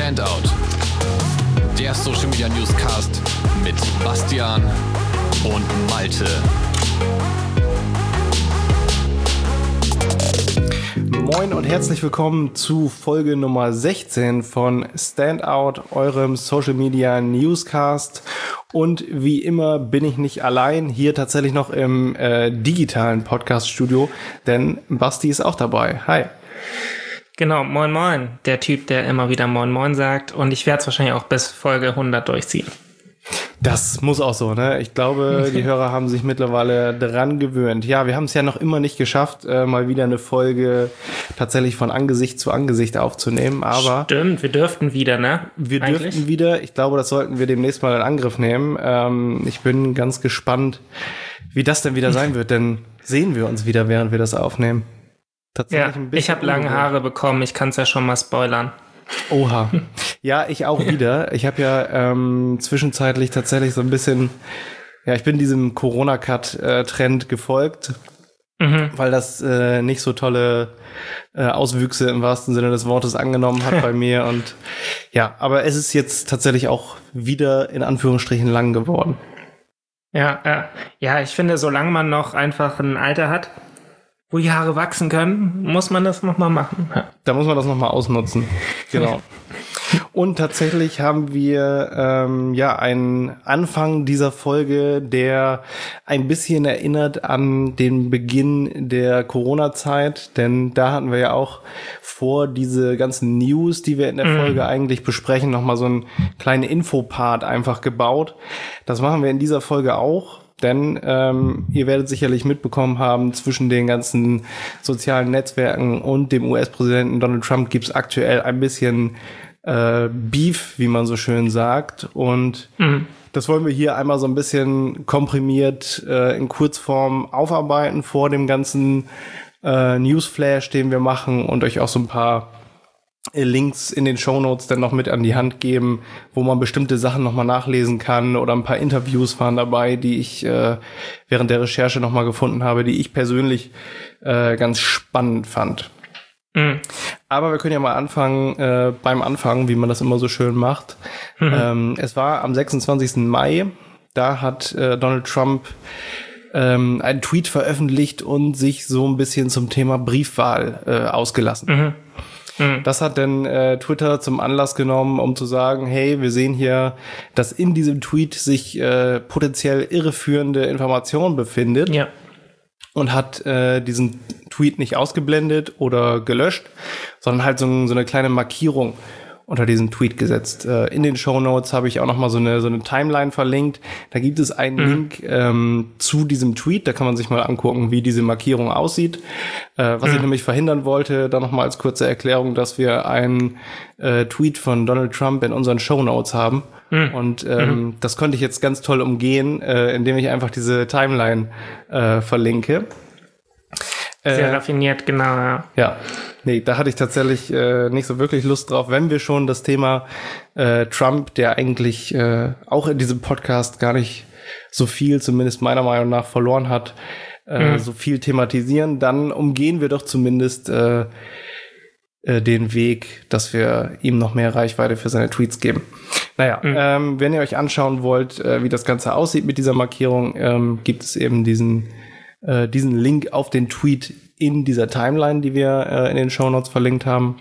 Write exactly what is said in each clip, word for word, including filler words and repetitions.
Standout, der Social Media Newscast mit Bastian und Malte. Moin und herzlich willkommen zu Folge Nummer sechzehn von Standout, eurem Social Media Newscast. Und wie immer bin ich nicht allein, hier tatsächlich noch im äh, digitalen Podcast-Studio, denn Basti ist auch dabei. Hi. Genau, moin moin, der Typ, der immer wieder moin moin sagt, und ich werde es wahrscheinlich auch bis Folge hundert durchziehen. Das muss auch so, ne? Ich glaube, die Hörer haben sich mittlerweile dran gewöhnt. Ja, wir haben es ja noch immer nicht geschafft, äh, mal wieder eine Folge tatsächlich von Angesicht zu Angesicht aufzunehmen, aber... Stimmt, wir dürften wieder, ne? Wir Eigentlich? dürften wieder. Ich glaube, das sollten wir demnächst mal in Angriff nehmen. Ähm, ich bin ganz gespannt, wie das denn wieder sein wird, denn sehen wir uns wieder, während wir das aufnehmen. Ja, ich habe lange Haare bekommen, ich kann es ja schon mal spoilern. Oha. Ja, ich auch wieder. Ich habe ja ähm, zwischenzeitlich tatsächlich so ein bisschen, ja, ich bin diesem Corona-Cut-Trend gefolgt, mhm. weil das äh, nicht so tolle äh, Auswüchse im wahrsten Sinne des Wortes angenommen hat bei mir. Und ja, aber es ist jetzt tatsächlich auch wieder in Anführungsstrichen lang geworden. Ja, äh, ja, ich finde, solange man noch einfach ein Alter hat, wo die Haare wachsen können, muss man das nochmal machen. Da muss man das nochmal ausnutzen. Genau. Und tatsächlich haben wir ähm, ja einen Anfang dieser Folge, der ein bisschen erinnert an den Beginn der Corona-Zeit, denn da hatten wir ja auch vor diese ganzen News, die wir in der mhm. Folge eigentlich besprechen, nochmal so einen kleinen Infopart einfach gebaut. Das machen wir in dieser Folge auch. Denn ähm, ihr werdet sicherlich mitbekommen haben, zwischen den ganzen sozialen Netzwerken und dem U S-Präsidenten Donald Trump gibt's aktuell ein bisschen äh, Beef, wie man so schön sagt. Und mhm. das wollen wir hier einmal so ein bisschen komprimiert äh, in Kurzform aufarbeiten vor dem ganzen äh, Newsflash, den wir machen, und euch auch so ein paar Links in den Shownotes dann noch mit an die Hand geben, wo man bestimmte Sachen nochmal nachlesen kann, oder ein paar Interviews waren dabei, die ich äh, während der Recherche nochmal gefunden habe, die ich persönlich äh, ganz spannend fand. Mhm. Aber wir können ja mal anfangen äh, beim Anfang, wie man das immer so schön macht. Mhm. Ähm, es war am sechsundzwanzigsten Mai, da hat äh, Donald Trump ähm, einen Tweet veröffentlicht und sich so ein bisschen zum Thema Briefwahl äh, ausgelassen. Mhm. Das hat dann äh, Twitter zum Anlass genommen, um zu sagen, hey, wir sehen hier, dass in diesem Tweet sich äh, potenziell irreführende Information befindet. Ja. Und hat äh, diesen Tweet nicht ausgeblendet oder gelöscht, sondern halt so, so eine kleine Markierung unter diesen Tweet gesetzt. Äh, in den Shownotes habe ich auch noch mal so eine so eine Timeline verlinkt. Da gibt es einen mhm. Link ähm, zu diesem Tweet. Da kann man sich mal angucken, wie diese Markierung aussieht. Äh, was mhm. ich nämlich verhindern wollte, da noch mal als kurze Erklärung, dass wir einen äh, Tweet von Donald Trump in unseren Shownotes haben. Mhm. Und ähm, mhm. das konnte ich jetzt ganz toll umgehen, äh, indem ich einfach diese Timeline äh, verlinke. Sehr äh, raffiniert, genau. Ja. ja. Nee, da hatte ich tatsächlich äh, nicht so wirklich Lust drauf, wenn wir schon das Thema äh, Trump, der eigentlich äh, auch in diesem Podcast gar nicht so viel, zumindest meiner Meinung nach, verloren hat, äh, mhm. so viel thematisieren, dann umgehen wir doch zumindest äh, äh, den Weg, dass wir ihm noch mehr Reichweite für seine Tweets geben. Naja, mhm. ähm, wenn ihr euch anschauen wollt, äh, wie das Ganze aussieht mit dieser Markierung, ähm, gibt es eben diesen äh, diesen Link auf den Tweet in dieser Timeline, die wir äh, in den Shownotes verlinkt haben.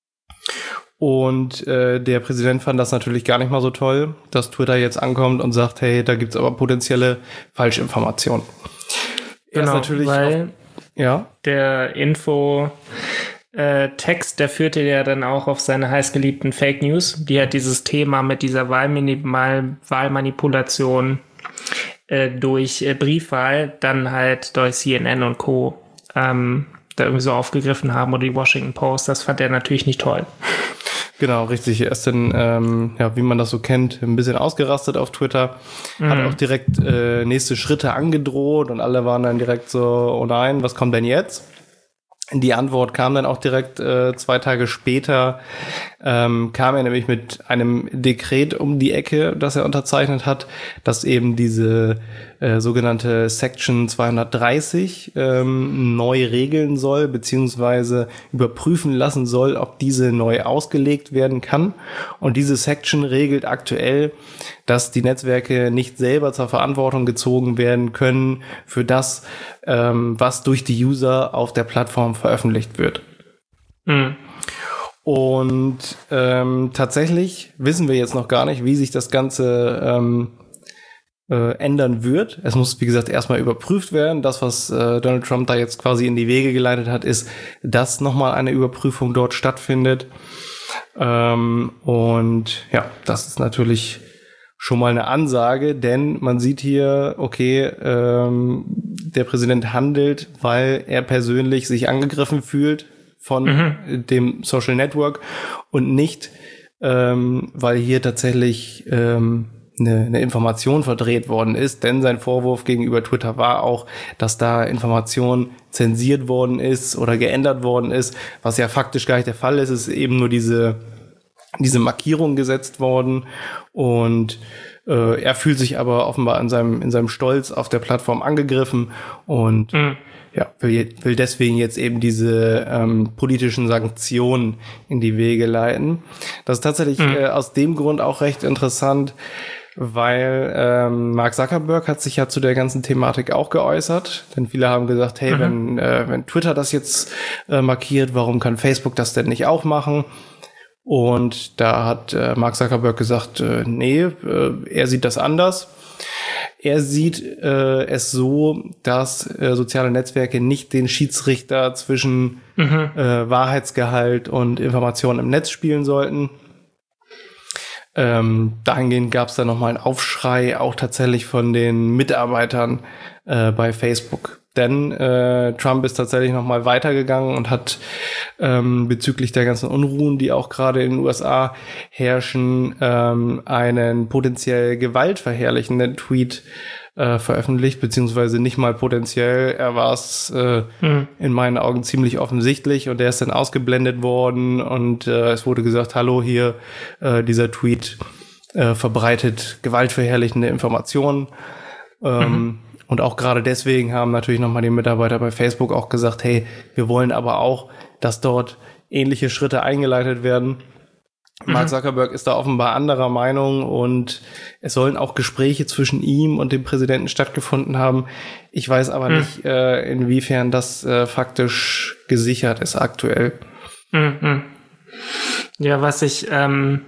Und äh, der Präsident fand das natürlich gar nicht mal so toll, dass Twitter jetzt ankommt und sagt, hey, da gibt's aber potenzielle Falschinformationen. Genau, ist natürlich weil auf, ja? der Info äh, Text, der führte ja dann auch auf seine heißgeliebten Fake News, die hat dieses Thema mit dieser Wahlmini- Wahlmanipulation äh, durch äh, Briefwahl dann halt durch C N N und Co. Ähm, da irgendwie so aufgegriffen haben, oder die Washington Post. Das fand er natürlich nicht toll. Genau, richtig. Er ist dann, ähm, ja, wie man das so kennt, ein bisschen ausgerastet auf Twitter. Mhm. Hat auch direkt äh, nächste Schritte angedroht und alle waren dann direkt so, oh nein, was kommt denn jetzt? Die Antwort kam dann auch direkt äh, zwei Tage später, ähm, kam er nämlich mit einem Dekret um die Ecke, das er unterzeichnet hat, das eben diese äh, sogenannte Section zweihundertdreißig ähm, neu regeln soll, beziehungsweise überprüfen lassen soll, ob diese neu ausgelegt werden kann. Und diese Section regelt aktuell, dass die Netzwerke nicht selber zur Verantwortung gezogen werden können für das, ähm, was durch die User auf der Plattform veröffentlicht wird. Mhm. Und ähm, tatsächlich wissen wir jetzt noch gar nicht, wie sich das Ganze ähm, äh, ändern wird. Es muss, wie gesagt, erstmal überprüft werden. Das, was äh, Donald Trump da jetzt quasi in die Wege geleitet hat, ist, dass nochmal eine Überprüfung dort stattfindet. Ähm, und ja, das ist natürlich schon mal eine Ansage, denn man sieht hier, okay, ähm, der Präsident handelt, weil er persönlich sich angegriffen fühlt von mhm. dem Social Network und nicht, ähm, weil hier tatsächlich ähm, eine, eine Information verdreht worden ist, denn sein Vorwurf gegenüber Twitter war auch, dass da Information zensiert worden ist oder geändert worden ist, was ja faktisch gar nicht der Fall ist. Es ist eben nur diese diese Markierung gesetzt worden und äh, er fühlt sich aber offenbar in seinem in seinem Stolz auf der Plattform angegriffen und mhm. ja will, will deswegen jetzt eben diese ähm, politischen Sanktionen in die Wege leiten. Das ist tatsächlich mhm. äh, aus dem Grund auch recht interessant, weil ähm, Mark Zuckerberg hat sich ja zu der ganzen Thematik auch geäußert, denn viele haben gesagt, hey, mhm. wenn äh, wenn Twitter das jetzt äh, markiert, warum kann Facebook das denn nicht auch machen? Und da hat äh, Mark Zuckerberg gesagt, äh, nee, äh, er sieht das anders. Er sieht äh, es so, dass äh, soziale Netzwerke nicht den Schiedsrichter zwischen mhm. äh, Wahrheitsgehalt und Informationen im Netz spielen sollten. Ähm, dahingehend gab es dann nochmal einen Aufschrei, auch tatsächlich von den Mitarbeitern äh, bei Facebook. Denn äh, Trump ist tatsächlich noch mal weitergegangen und hat ähm, bezüglich der ganzen Unruhen, die auch gerade in den U S A herrschen, ähm, einen potenziell gewaltverherrlichenden Tweet äh, veröffentlicht, beziehungsweise nicht mal potenziell. Er war es äh, mhm. in meinen Augen ziemlich offensichtlich und der ist dann ausgeblendet worden und äh, es wurde gesagt, hallo, hier, äh, dieser Tweet äh, verbreitet gewaltverherrlichende Informationen. Ähm, mhm. Und auch gerade deswegen haben natürlich nochmal die Mitarbeiter bei Facebook auch gesagt, hey, wir wollen aber auch, dass dort ähnliche Schritte eingeleitet werden. Mhm. Mark Zuckerberg ist da offenbar anderer Meinung und es sollen auch Gespräche zwischen ihm und dem Präsidenten stattgefunden haben. Ich weiß aber mhm. nicht, äh, inwiefern das äh, faktisch gesichert ist aktuell. Mhm. Ja, was ich ähm,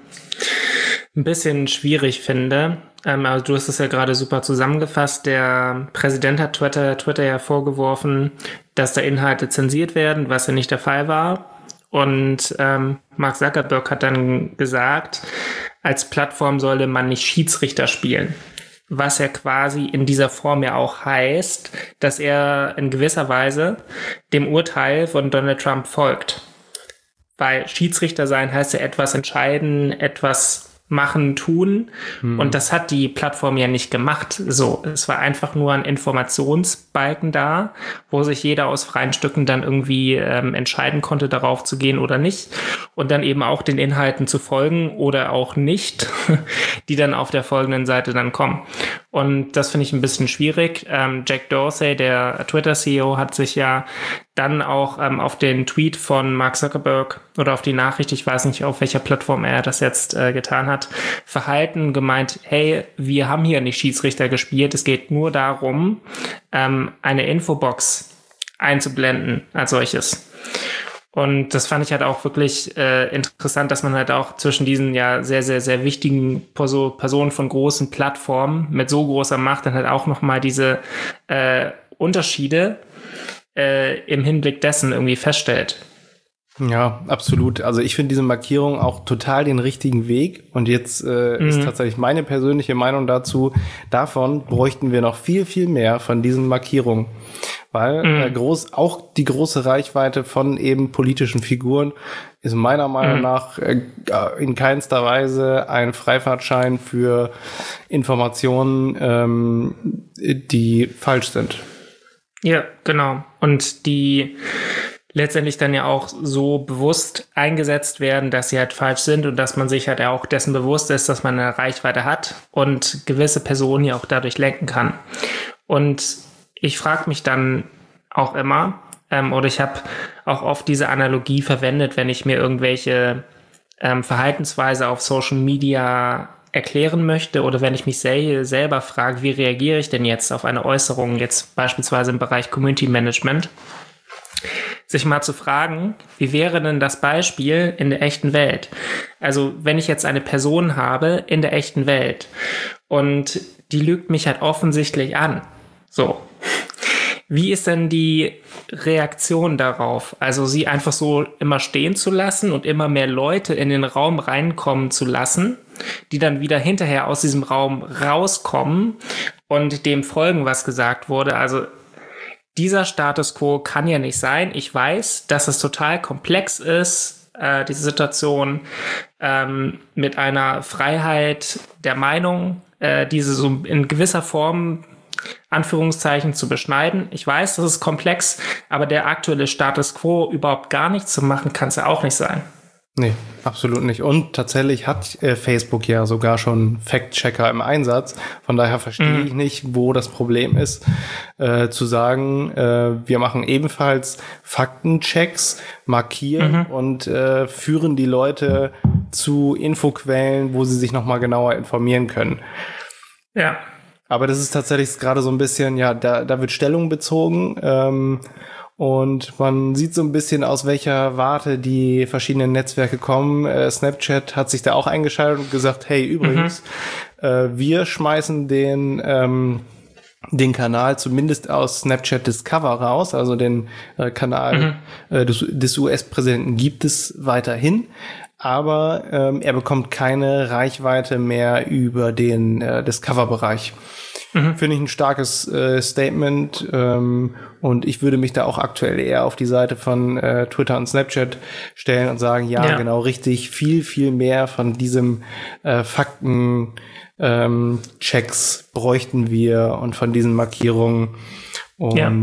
ein bisschen schwierig finde, Ähm, also du hast es ja gerade super zusammengefasst. Der Präsident hat Twitter, Twitter ja vorgeworfen, dass da Inhalte zensiert werden, was ja nicht der Fall war. Und ähm, Mark Zuckerberg hat dann gesagt, als Plattform solle man nicht Schiedsrichter spielen. Was ja quasi in dieser Form ja auch heißt, dass er in gewisser Weise dem Urteil von Donald Trump folgt. Weil Schiedsrichter sein heißt ja etwas entscheiden, etwas machen, tun. Hm. Und das hat die Plattform ja nicht gemacht. So, es war einfach nur ein Informationsbalken da, wo sich jeder aus freien Stücken dann irgendwie ähm, entscheiden konnte, darauf zu gehen oder nicht. Und dann eben auch den Inhalten zu folgen oder auch nicht, die dann auf der folgenden Seite dann kommen. Und das finde ich ein bisschen schwierig. Ähm, Jack Dorsey, der Twitter-C E O, hat sich ja dann auch ähm, auf den Tweet von Mark Zuckerberg oder auf die Nachricht, ich weiß nicht, auf welcher Plattform er das jetzt äh, getan hat, verhalten, gemeint, hey, wir haben hier nicht Schiedsrichter gespielt, es geht nur darum, ähm, eine Infobox einzublenden als solches. Und das fand ich halt auch wirklich äh, interessant, dass man halt auch zwischen diesen ja sehr, sehr, sehr wichtigen Perso- Personen von großen Plattformen mit so großer Macht dann halt auch nochmal diese äh, Unterschiede äh, im Hinblick dessen irgendwie feststellt. Ja, absolut. Also ich finde diese Markierung auch total den richtigen Weg. Und jetzt äh, mhm. ist tatsächlich meine persönliche Meinung dazu, davon bräuchten wir noch viel, viel mehr von diesen Markierungen. Weil mhm. äh, groß, auch die große Reichweite von eben politischen Figuren ist meiner Meinung mhm. nach äh, in keinster Weise ein Freifahrtschein für Informationen, ähm, die falsch sind. Ja, genau. Und die letztendlich dann ja auch so bewusst eingesetzt werden, dass sie halt falsch sind und dass man sich halt auch dessen bewusst ist, dass man eine Reichweite hat und gewisse Personen ja auch dadurch lenken kann. Und ich frage mich dann auch immer, ähm, oder ich habe auch oft diese Analogie verwendet, wenn ich mir irgendwelche ähm, Verhaltensweise auf Social Media erklären möchte oder wenn ich mich sel- selber frage, wie reagiere ich denn jetzt auf eine Äußerung, jetzt beispielsweise im Bereich Community Management, sich mal zu fragen, wie wäre denn das Beispiel in der echten Welt? Also wenn ich jetzt eine Person habe in der echten Welt und die lügt mich halt offensichtlich an, so, wie ist denn die Reaktion darauf? Also sie einfach so immer stehen zu lassen und immer mehr Leute in den Raum reinkommen zu lassen, die dann wieder hinterher aus diesem Raum rauskommen und dem folgen, was gesagt wurde. Also dieser Status quo kann ja nicht sein. Ich weiß, dass es total komplex ist, äh, diese Situation ähm, mit einer Freiheit der Meinung, äh, diese so in gewisser Form Anführungszeichen zu beschneiden. Ich weiß, das ist komplex, aber der aktuelle Status quo überhaupt gar nichts zu machen, kann es ja auch nicht sein. Nee, absolut nicht. Und tatsächlich hat äh, Facebook ja sogar schon Fact-Checker im Einsatz. Von daher verstehe mhm. ich nicht, wo das Problem ist, äh, zu sagen, äh, wir machen ebenfalls Faktenchecks, markieren mhm. und äh, führen die Leute zu Infoquellen, wo sie sich nochmal genauer informieren können. Ja. Aber das ist tatsächlich gerade so ein bisschen, ja, da, da wird Stellung bezogen, ähm, und man sieht so ein bisschen, aus welcher Warte die verschiedenen Netzwerke kommen. Äh, Snapchat hat sich da auch eingeschaltet und gesagt, hey, übrigens, mhm. äh, wir schmeißen den ähm, den Kanal zumindest aus Snapchat Discover raus, also den äh, Kanal mhm. äh, des, des U S-Präsidenten gibt es weiterhin, aber ähm, er bekommt keine Reichweite mehr über den äh, Discover-Bereich. Mhm. Finde ich ein starkes äh, Statement, ähm, und ich würde mich da auch aktuell eher auf die Seite von äh, Twitter und Snapchat stellen und sagen, ja, ja, genau richtig, viel, viel mehr von diesem äh, Fakten ähm, Checks bräuchten wir und von diesen Markierungen. Und ja.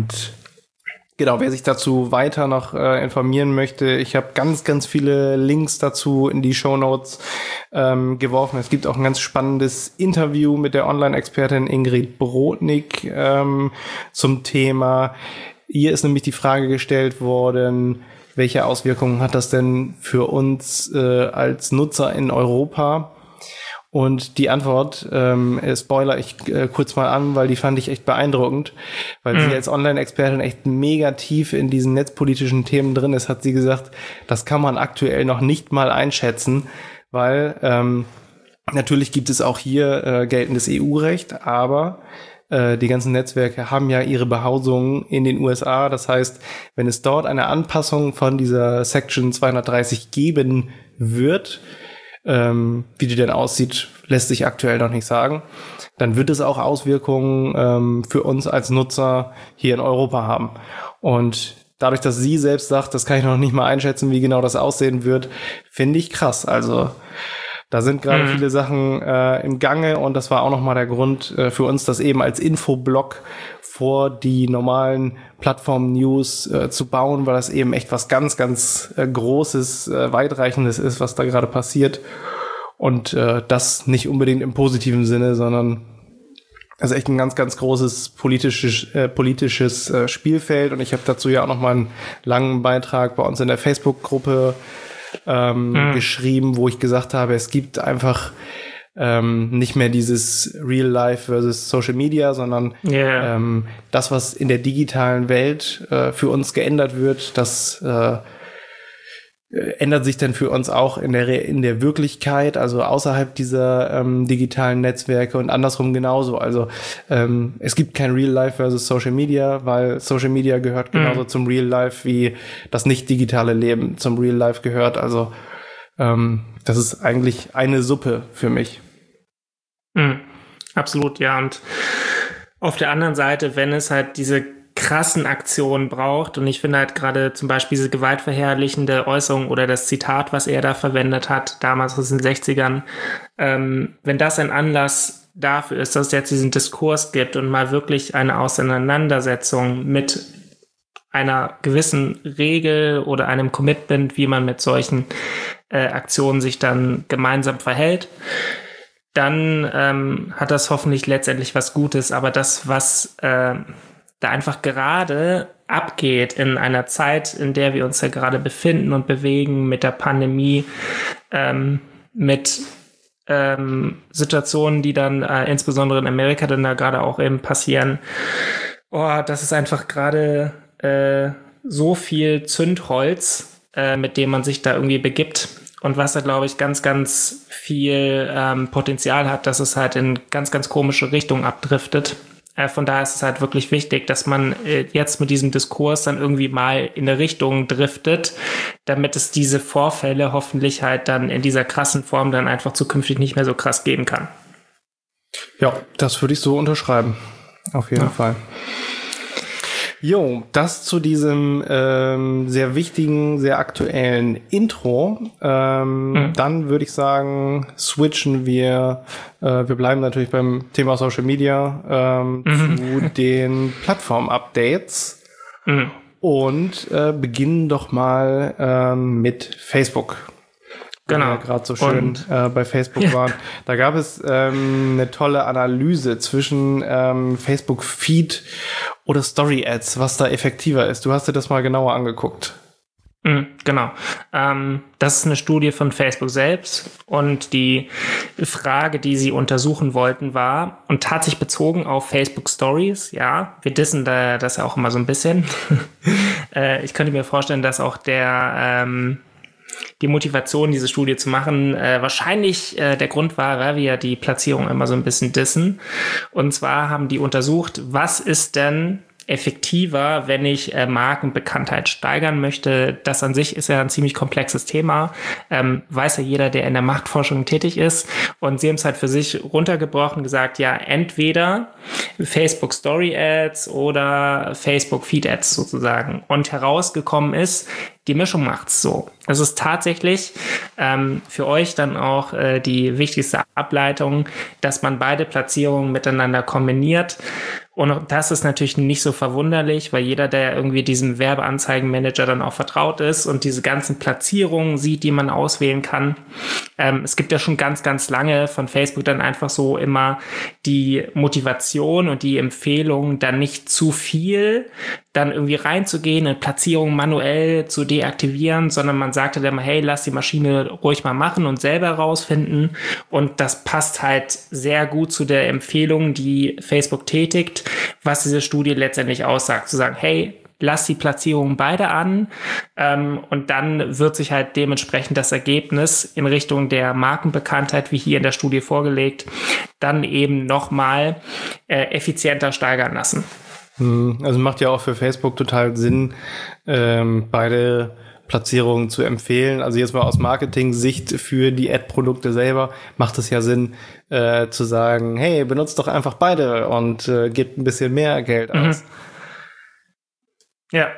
Genau, wer sich dazu weiter noch äh, informieren möchte, ich habe ganz, ganz viele Links dazu in die Shownotes ähm, geworfen. Es gibt auch ein ganz spannendes Interview mit der Online-Expertin Ingrid Brodnik ähm, zum Thema. Hier ist nämlich die Frage gestellt worden, welche Auswirkungen hat das denn für uns äh, als Nutzer in Europa? Und die Antwort, ähm, spoiler ich äh, kurz mal an, weil die fand ich echt beeindruckend, weil mhm. sie als Online-Expertin echt mega tief in diesen netzpolitischen Themen drin ist, hat sie gesagt, das kann man aktuell noch nicht mal einschätzen, weil ähm, natürlich gibt es auch hier äh, geltendes E U-Recht, aber äh, die ganzen Netzwerke haben ja ihre Behausung in den U S A. Das heißt, wenn es dort eine Anpassung von dieser Section zweihundertdreißig geben wird, Ähm, wie die denn aussieht, lässt sich aktuell noch nicht sagen. Dann wird es auch Auswirkungen ähm, für uns als Nutzer hier in Europa haben. Und dadurch, dass sie selbst sagt, das kann ich noch nicht mal einschätzen, wie genau das aussehen wird, finde ich krass. Also da sind gerade mhm. viele Sachen äh, im Gange, und das war auch nochmal der Grund äh, für uns, das eben als Infoblock vor die normalen Plattform-News äh, zu bauen, weil das eben echt was ganz, ganz äh, Großes, äh, Weitreichendes ist, was da gerade passiert. Und äh, das nicht unbedingt im positiven Sinne, sondern also echt ein ganz, ganz großes politisches, äh, politisches äh, Spielfeld. Und ich habe dazu ja auch noch mal einen langen Beitrag bei uns in der Facebook-Gruppe ähm, mhm. geschrieben, wo ich gesagt habe, es gibt einfach ähm, nicht mehr dieses Real Life versus Social Media, sondern yeah. ähm, das, was in der digitalen Welt äh, für uns geändert wird, das äh, ändert sich dann für uns auch in der Re- in der Wirklichkeit, also außerhalb dieser ähm, digitalen Netzwerke, und andersrum genauso. Also ähm, es gibt kein Real Life versus Social Media, weil Social Media gehört genauso mhm. zum Real Life, wie das nicht digitale Leben zum Real Life gehört. Also ähm, das ist eigentlich eine Suppe für mich. Mhm. Absolut, ja. Und auf der anderen Seite, wenn es halt diese krassen Aktionen braucht, und ich finde halt gerade zum Beispiel diese gewaltverherrlichende Äußerung oder das Zitat, was er da verwendet hat, damals aus den sechzigern, ähm, wenn das ein Anlass dafür ist, dass es jetzt diesen Diskurs gibt und mal wirklich eine Auseinandersetzung mit einer gewissen Regel oder einem Commitment, wie man mit solchen äh, Aktionen sich dann gemeinsam verhält, dann ähm, hat das hoffentlich letztendlich was Gutes. Aber das, was äh, da einfach gerade abgeht in einer Zeit, in der wir uns ja gerade befinden und bewegen mit der Pandemie, ähm, mit ähm, Situationen, die dann äh, insbesondere in Amerika dann da gerade auch eben passieren, oh, das ist einfach gerade äh, so viel Zündholz, äh, mit dem man sich da irgendwie begibt. Und was da, glaube ich, ganz, ganz viel ähm, Potenzial hat, dass es halt in ganz, ganz komische Richtungen abdriftet. Äh, von daher ist es halt wirklich wichtig, dass man äh, jetzt mit diesem Diskurs dann irgendwie mal in eine Richtung driftet, damit es diese Vorfälle hoffentlich halt dann in dieser krassen Form dann einfach zukünftig nicht mehr so krass geben kann. Ja, das würde ich so unterschreiben. Auf jeden ja. Fall. Jo, das zu diesem ähm, sehr wichtigen, sehr aktuellen Intro. Ähm, mhm. Dann würde ich sagen, switchen wir, äh, wir bleiben natürlich beim Thema Social Media, ähm, mhm. zu den Plattform-Updates mhm. und äh, beginnen doch mal ähm, mit Facebook. Genau. Ja, gerade so schön äh, bei Facebook ja. waren. Da gab es ähm, eine tolle Analyse zwischen ähm, Facebook Feed oder Story Ads, was da effektiver ist. Du hast dir das mal genauer angeguckt. Mhm, genau. Ähm, das ist eine Studie von Facebook selbst und die Frage, die sie untersuchen wollten, war und hat sich bezogen auf Facebook Stories. Ja, wir dissen da das ja auch immer so ein bisschen. äh, ich könnte mir vorstellen, dass auch der ähm, die Motivation, diese Studie zu machen, äh, wahrscheinlich äh, der Grund war, weil wir ja die Platzierung immer so ein bisschen dissen. Und zwar haben die untersucht, was ist denn effektiver, wenn ich äh, Markenbekanntheit steigern möchte. Das an sich ist ja ein ziemlich komplexes Thema. Ähm, weiß ja jeder, der in der Marktforschung tätig ist. Und sie haben es halt für sich runtergebrochen, gesagt, ja, entweder Facebook Story Ads oder Facebook Feed Ads sozusagen. Und herausgekommen ist, die Mischung macht's so. Es ist tatsächlich ähm, für euch dann auch äh, die wichtigste Ableitung, dass man beide Platzierungen miteinander kombiniert. Und das ist natürlich nicht so verwunderlich, weil jeder, der irgendwie diesem Werbeanzeigenmanager dann auch vertraut ist und diese ganzen Platzierungen sieht, die man auswählen kann. Ähm, es gibt ja schon ganz, ganz lange von Facebook dann einfach so immer die Motivation und die Empfehlung, dann nicht zu viel dann irgendwie reinzugehen, eine Platzierung manuell zu deaktivieren, sondern man sagte dann mal, hey, lass die Maschine ruhig mal machen und selber rausfinden. Und das passt halt sehr gut zu der Empfehlung, die Facebook tätigt, was diese Studie letztendlich aussagt, zu sagen, hey, lass die Platzierungen beide an ähm, und dann wird sich halt dementsprechend das Ergebnis in Richtung der Markenbekanntheit, wie hier in der Studie vorgelegt, dann eben nochmal äh, effizienter steigern lassen. Also macht ja auch für Facebook total Sinn, ähm, beide Platzierungen zu empfehlen. Also jetzt mal aus Marketing-Sicht für die Ad-Produkte selber macht es ja Sinn, äh, zu sagen, hey, benutzt doch einfach beide und äh, gebt ein bisschen mehr Geld aus. Mhm. Ja,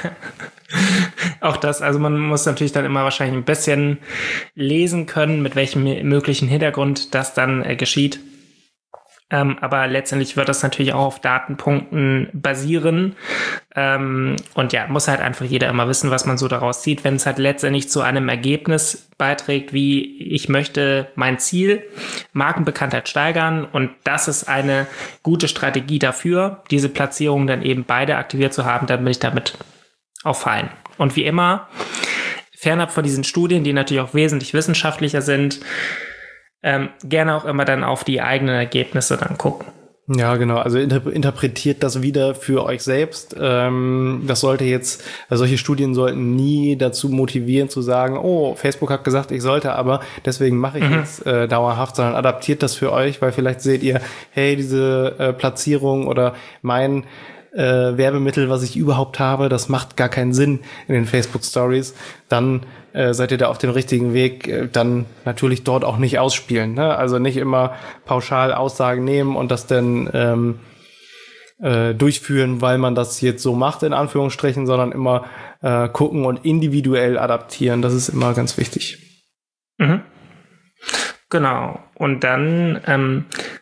auch das, also man muss natürlich dann immer wahrscheinlich ein bisschen lesen können, mit welchem möglichen Hintergrund das dann äh, geschieht. Ähm, aber letztendlich wird das natürlich auch auf Datenpunkten basieren. Ähm, und ja, muss halt einfach jeder immer wissen, was man so daraus zieht. Wenn es halt letztendlich zu einem Ergebnis beiträgt, wie ich möchte mein Ziel, Markenbekanntheit steigern. Und das ist eine gute Strategie dafür, diese Platzierung dann eben beide aktiviert zu haben, dann bin ich damit auch fein. Und wie immer, fernab von diesen Studien, die natürlich auch wesentlich wissenschaftlicher sind, Ähm, gerne auch immer dann auf die eigenen Ergebnisse dann gucken. Ja, genau. Also inter- interpretiert das wieder für euch selbst. Ähm, das sollte jetzt, also solche Studien sollten nie dazu motivieren zu sagen, oh, Facebook hat gesagt, ich sollte, aber deswegen mache ich mhm. jetzt äh, dauerhaft, sondern adaptiert das für euch, weil vielleicht seht ihr, hey, diese äh, Platzierung oder mein äh, Werbemittel, was ich überhaupt habe, das macht gar keinen Sinn in den Facebook Stories. Dann äh, seid ihr da auf dem richtigen Weg, äh, dann natürlich dort auch nicht ausspielen. Ne? Also nicht immer pauschal Aussagen nehmen und das dann ähm, äh, durchführen, weil man das jetzt so macht, in Anführungsstrichen, sondern immer äh, gucken und individuell adaptieren. Das ist immer ganz wichtig. Mhm. Genau. Und dann ähm,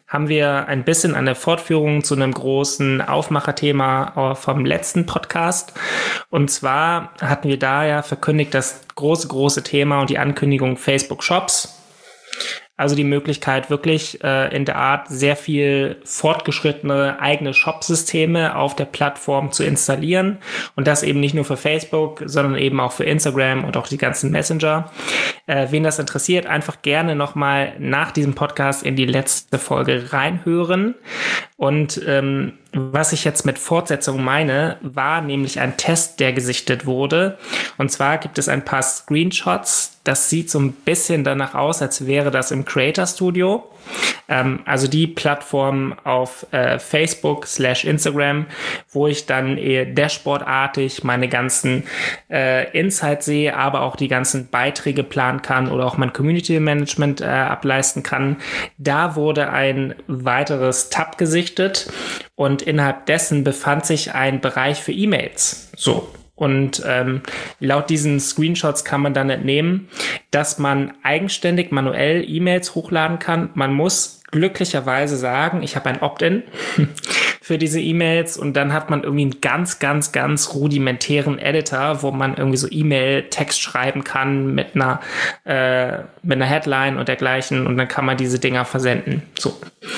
haben wir ein bisschen eine Fortführung zu einem großen Aufmacherthema vom letzten Podcast. Und zwar hatten wir da ja verkündigt, das große, große Thema und die Ankündigung Facebook Shops. Also die Möglichkeit, wirklich äh, in der Art sehr viel fortgeschrittene eigene Shop-Systeme auf der Plattform zu installieren. Und das eben nicht nur für Facebook, sondern eben auch für Instagram und auch die ganzen Messenger. Äh, wen das interessiert, einfach gerne nochmal nach diesem Podcast in die letzte Folge reinhören. Und ähm, was ich jetzt mit Fortsetzung meine, war nämlich ein Test, der gesichtet wurde. Und zwar gibt es ein paar Screenshots. Das sieht so ein bisschen danach aus, als wäre das im Creator Studio. Ähm, also die Plattform auf äh, Facebook slash Instagram, wo ich dann eher dashboardartig meine ganzen äh, Insights sehe, aber auch die ganzen Beiträge planen kann oder auch mein Community Management äh, ableisten kann. Da wurde ein weiteres Tab gesichtet und innerhalb dessen befand sich ein Bereich für E-Mails. So. Und ähm, laut diesen Screenshots kann man dann entnehmen, dass man eigenständig manuell E-Mails hochladen kann. Man muss glücklicherweise sagen, ich habe ein Opt-in für diese E-Mails und dann hat man irgendwie einen ganz, ganz, ganz rudimentären Editor, wo man irgendwie so E-Mail-Text schreiben kann mit einer, äh, mit einer Headline und dergleichen und dann kann man diese Dinger versenden. So.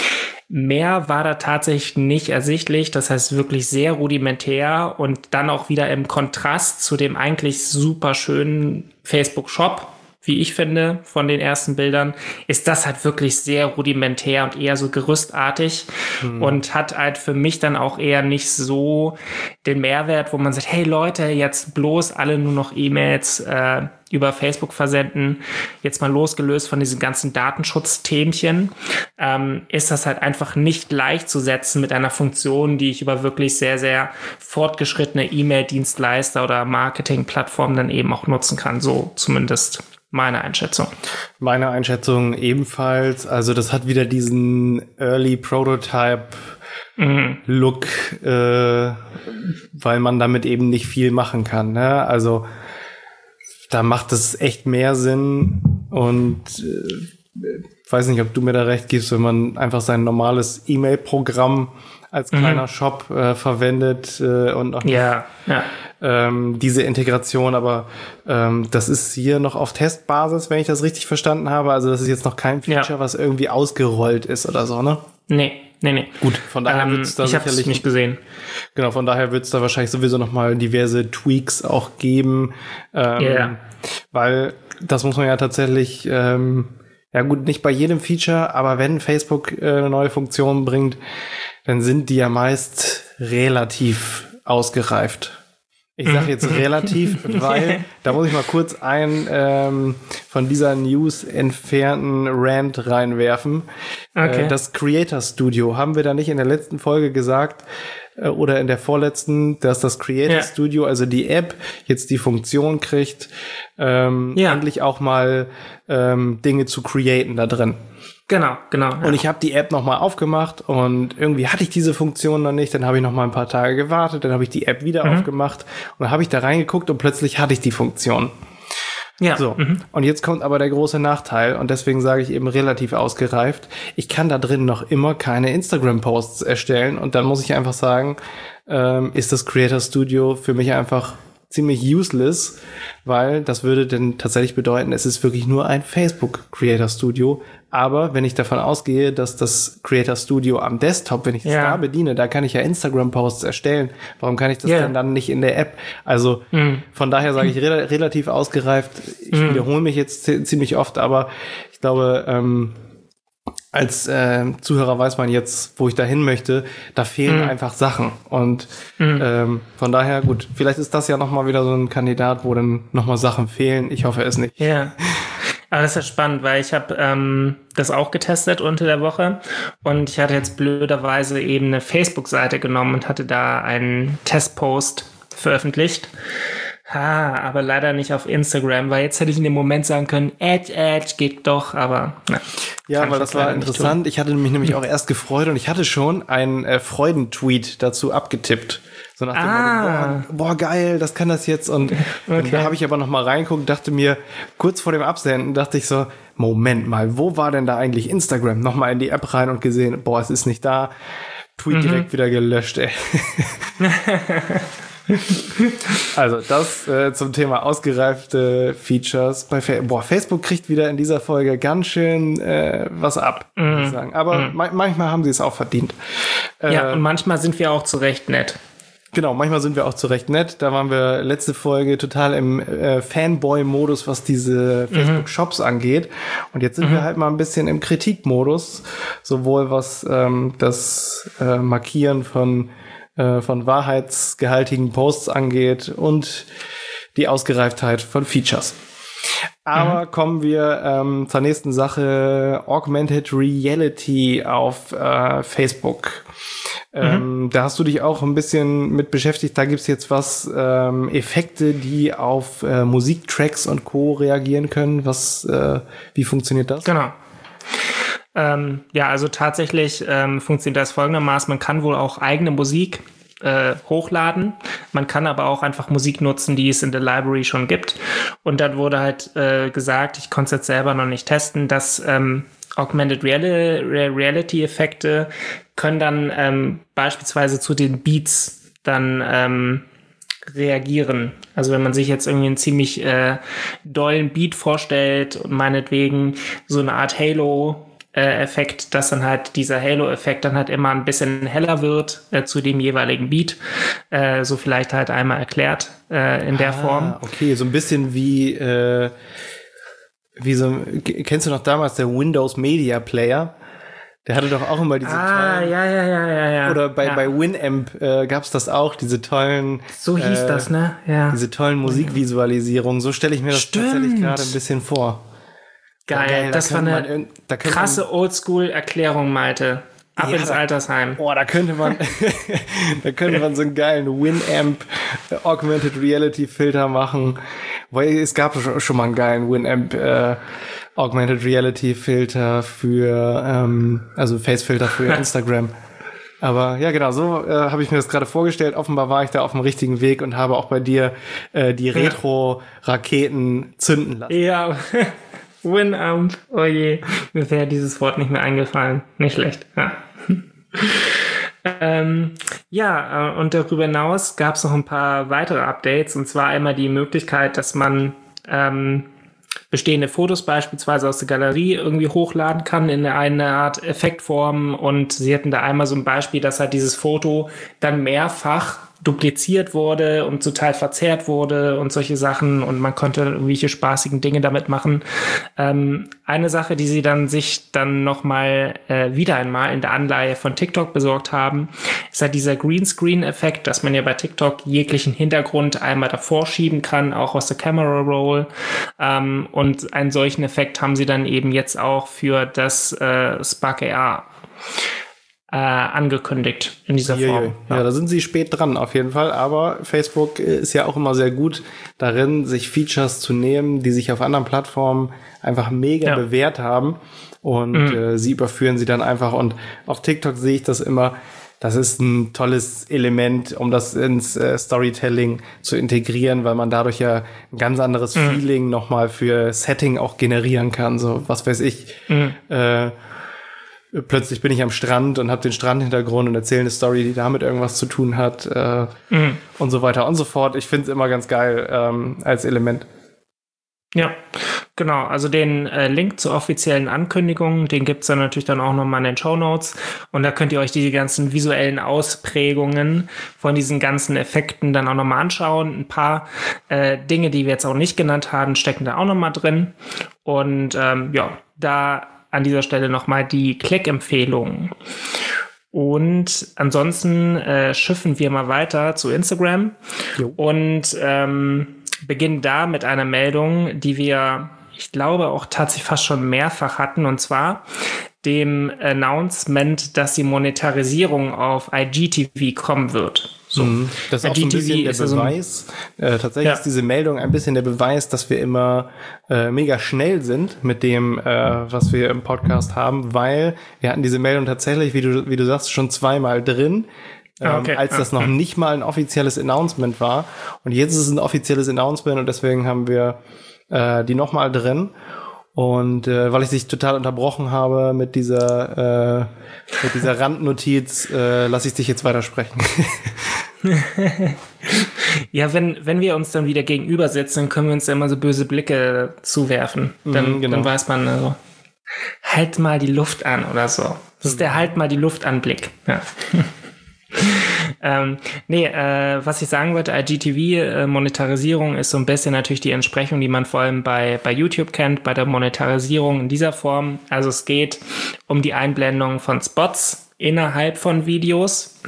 Mehr war da tatsächlich nicht ersichtlich, das heißt wirklich sehr rudimentär und dann auch wieder im Kontrast zu dem eigentlich super schönen Facebook-Shop, wie ich finde, von den ersten Bildern, ist das halt wirklich sehr rudimentär und eher so gerüstartig mhm. und hat halt für mich dann auch eher nicht so den Mehrwert, wo man sagt, hey Leute, jetzt bloß alle nur noch E-Mails äh, über Facebook versenden, jetzt mal losgelöst von diesen ganzen Datenschutzthemchen, ähm, ist das halt einfach nicht gleichzusetzen mit einer Funktion, die ich über wirklich sehr, sehr fortgeschrittene E-Mail-Dienstleister oder Marketing-Plattformen dann eben auch nutzen kann, so zumindest meine Einschätzung. Meine Einschätzung ebenfalls. Also das hat wieder diesen Early Prototype mhm. Look, äh, weil man damit eben nicht viel machen kann. Ne? Also da macht es echt mehr Sinn und äh, weiß nicht, ob du mir da recht gibst, wenn man einfach sein normales E-Mail-Programm als kleiner mhm. Shop äh, verwendet äh, und noch ja, ja. Ähm, diese Integration, aber ähm, das ist hier noch auf Testbasis, wenn ich das richtig verstanden habe. Also das ist jetzt noch kein Feature, ja. was irgendwie ausgerollt ist oder so, ne? Nee, nee, nee. Gut, von daher ähm, wird es da ich sicherlich hab's nicht gesehen. Genau, von daher wird es da wahrscheinlich sowieso noch mal diverse Tweaks auch geben, ähm, yeah. weil das muss man ja tatsächlich ähm, ja gut, nicht bei jedem Feature, aber wenn Facebook äh, eine neue Funktion bringt, dann sind die ja meist relativ ausgereift. Ich sage jetzt relativ, weil da muss ich mal kurz ein ähm, von dieser News entfernten Rant reinwerfen. Okay. Äh, das Creator Studio, haben wir da nicht in der letzten Folge gesagt äh, oder in der vorletzten, dass das Creator ja. Studio, also die App, jetzt die Funktion kriegt, ähm, ja. endlich auch mal ähm, Dinge zu createn da drin. Genau, genau. Ja. Und ich habe die App nochmal aufgemacht und irgendwie hatte ich diese Funktion noch nicht. Dann habe ich noch mal ein paar Tage gewartet, dann habe ich die App wieder mhm. aufgemacht und dann habe ich da reingeguckt und plötzlich hatte ich die Funktion. Ja. So. Mhm. Und jetzt kommt aber der große Nachteil und deswegen sage ich eben relativ ausgereift. Ich kann da drin noch immer keine Instagram-Posts erstellen und dann muss ich einfach sagen, ähm, ist das Creator Studio für mich einfach ziemlich useless, weil das würde dann tatsächlich bedeuten, es ist wirklich nur ein Facebook Creator Studio. Aber wenn ich davon ausgehe, dass das Creator Studio am Desktop, wenn ich es ja. da bediene, da kann ich ja Instagram-Posts erstellen. Warum kann ich das yeah. denn dann nicht in der App? Also mm. von daher sage ich re- relativ ausgereift. Ich mm. wiederhole mich jetzt z- ziemlich oft, aber ich glaube, ähm, als äh, Zuhörer weiß man jetzt, wo ich da hin möchte. Da fehlen mm. einfach Sachen. Und mm. ähm, von daher, gut, vielleicht ist das ja nochmal wieder so ein Kandidat, wo dann nochmal Sachen fehlen. Ich hoffe es nicht. Ja. Yeah. Aber das ist ja spannend, weil ich habe ähm, das auch getestet unter der Woche und ich hatte jetzt blöderweise eben eine Facebook-Seite genommen und hatte da einen Testpost veröffentlicht. Ha, aber leider nicht auf Instagram, weil jetzt hätte ich in dem Moment sagen können, Edge, Edge geht doch, aber na, ja, weil das war interessant. Ich hatte mich nämlich auch erst gefreut und ich hatte schon einen äh, Freudentweet dazu abgetippt. So nach dem ah. Motto, boah, boah, geil, das kann das jetzt. Und, okay. und da habe ich aber noch mal reingeguckt, dachte mir, kurz vor dem Absenden, dachte ich so, Moment mal, wo war denn da eigentlich Instagram? Nochmal in die App rein und gesehen, boah, es ist nicht da. Tweet mhm. direkt wieder gelöscht, ey. Also das äh, zum Thema ausgereifte Features bei Fa- Boah, Facebook kriegt wieder in dieser Folge ganz schön äh, was ab, mm. würde ich sagen. Aber mm. ma- manchmal haben sie es auch verdient. Äh, ja, und manchmal sind wir auch zu Recht nett. Genau, manchmal sind wir auch zu Recht nett. Da waren wir letzte Folge total im äh, Fanboy-Modus, was diese Facebook-Shops mhm. angeht. Und jetzt sind mhm. wir halt mal ein bisschen im Kritik-Modus, sowohl was ähm, das äh, Markieren von von wahrheitsgehaltigen Posts angeht und die Ausgereiftheit von Features. Aber mhm. kommen wir ähm, zur nächsten Sache, Augmented Reality auf äh, Facebook. Mhm. Ähm, da hast du dich auch ein bisschen mit beschäftigt. Da gibt's jetzt was, ähm, Effekte, die auf äh, Musiktracks und Co. reagieren können. Was, äh, wie funktioniert das? Genau. Ähm, ja, also tatsächlich ähm, funktioniert das folgendermaßen. Man kann wohl auch eigene Musik äh, hochladen. Man kann aber auch einfach Musik nutzen, die es in der Library schon gibt. Und dann wurde halt äh, gesagt, ich konnte es jetzt selber noch nicht testen, dass ähm, Augmented Real- Reality-Effekte können dann ähm, beispielsweise zu den Beats dann ähm, reagieren. Also wenn man sich jetzt irgendwie einen ziemlich äh, dollen Beat vorstellt und meinetwegen so eine Art Halo Effekt, dass dann halt dieser Halo-Effekt dann halt immer ein bisschen heller wird äh, zu dem jeweiligen Beat. Äh, so vielleicht halt einmal erklärt äh, in ah, der Form. Okay, so ein bisschen wie äh, wie so, kennst du noch damals der Windows Media Player? Der hatte doch auch immer diese ah, tollen... Ah, ja, ja, ja, ja, ja. Oder bei, ja. bei Winamp äh, gab's das auch, diese tollen... So hieß äh, das, ne? Ja. Diese tollen Musikvisualisierungen. So stelle ich mir das Stimmt. tatsächlich gerade ein bisschen vor. Geil, geil, das war eine man, da krasse Oldschool-Erklärung, Malte. Ab ja, ins Altersheim. Boah, da könnte man, da könnte man so einen geilen Winamp Augmented Reality Filter machen. Weil es gab schon mal einen geilen Winamp äh, Augmented Reality Filter für, ähm, also Face Filter für Instagram. Aber ja, genau, so äh, habe ich mir das gerade vorgestellt. Offenbar war ich da auf dem richtigen Weg und habe auch bei dir äh, die Retro-Raketen zünden lassen. Ja. Winamp, oh je, mir wäre dieses Wort nicht mehr eingefallen. Nicht schlecht, ja. ähm, ja, und darüber hinaus gab es noch ein paar weitere Updates, und zwar einmal die Möglichkeit, dass man ähm, bestehende Fotos beispielsweise aus der Galerie irgendwie hochladen kann in eine Art Effektform, und sie hatten da einmal so ein Beispiel, dass halt dieses Foto dann mehrfach dupliziert wurde und zum Teil verzerrt wurde und solche Sachen, und man konnte irgendwelche spaßigen Dinge damit machen. Ähm, eine Sache, die sie dann sich dann nochmal äh, wieder einmal in der Anleihe von TikTok besorgt haben, ist halt dieser Greenscreen-Effekt, dass man ja bei TikTok jeglichen Hintergrund einmal davor schieben kann, auch aus der Camera Roll. Ähm, und einen solchen Effekt haben sie dann eben jetzt auch für das äh, Spark A R Äh, angekündigt in dieser ja, Form. Ja. ja, da sind sie spät dran auf jeden Fall, aber Facebook ist ja auch immer sehr gut darin, sich Features zu nehmen, die sich auf anderen Plattformen einfach mega ja. bewährt haben, und mhm. äh, sie überführen sie dann einfach, und auf TikTok sehe ich das immer, das ist ein tolles Element, um das ins äh, Storytelling zu integrieren, weil man dadurch ja ein ganz anderes mhm. Feeling nochmal für Setting auch generieren kann, so was weiß ich, mhm. äh, plötzlich bin ich am Strand und habe den Strandhintergrund und erzähle eine Story, die damit irgendwas zu tun hat, äh, mhm. und so weiter und so fort. Ich finde es immer ganz geil ähm, als Element. Ja, genau. Also den äh, Link zur offiziellen Ankündigung, den gibt's dann natürlich dann auch nochmal in den Shownotes. Und da könnt ihr euch die ganzen visuellen Ausprägungen von diesen ganzen Effekten dann auch nochmal anschauen. Ein paar äh, Dinge, die wir jetzt auch nicht genannt haben, stecken da auch nochmal drin. Und ähm, ja, da an dieser Stelle nochmal die Klick-Empfehlungen. Und ansonsten äh, schiffen wir mal weiter zu Instagram jo. und ähm, beginnen da mit einer Meldung, die wir, ich glaube, auch tatsächlich fast schon mehrfach hatten, und zwar dem Announcement, dass die Monetarisierung auf I G T V kommen wird. So. Mhm. Das ist auch so ein bisschen der Beweis. So ein, äh, tatsächlich ja. ist diese Meldung ein bisschen der Beweis, dass wir immer äh, mega schnell sind mit dem, äh, was wir im Podcast haben, weil wir hatten diese Meldung tatsächlich, wie du, wie du sagst, schon zweimal drin. Ähm, okay. Als das noch nicht mal ein offizielles Announcement war. Und jetzt ist es ein offizielles Announcement und deswegen haben wir äh, die nochmal drin. Und äh, weil ich dich total unterbrochen habe mit dieser äh, mit dieser Randnotiz, äh, lasse ich dich jetzt weitersprechen. Ja, wenn wenn wir uns dann wieder gegenüber sitzen, können wir uns ja immer so böse Blicke zuwerfen. Dann, mhm, genau. dann weiß man, also, halt mal die Luft an oder so. Das ist der Halt mal die Luft an Blick. Ja. ähm, nee, äh, was ich sagen wollte, I G T V-Monetarisierung äh, ist so ein bisschen natürlich die Entsprechung, die man vor allem bei, bei YouTube kennt, bei der Monetarisierung in dieser Form. Also es geht um die Einblendung von Spots innerhalb von Videos.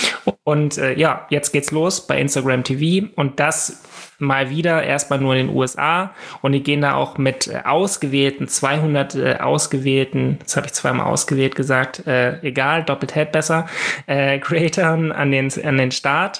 Und äh, ja, jetzt geht's los bei Instagram T V und das mal wieder erstmal nur in den U S A und die gehen da auch mit äh, ausgewählten, zweihundert äh, ausgewählten, jetzt habe ich zweimal ausgewählt gesagt, äh, egal, doppelt hält besser, äh, Creatoren an den, an den Start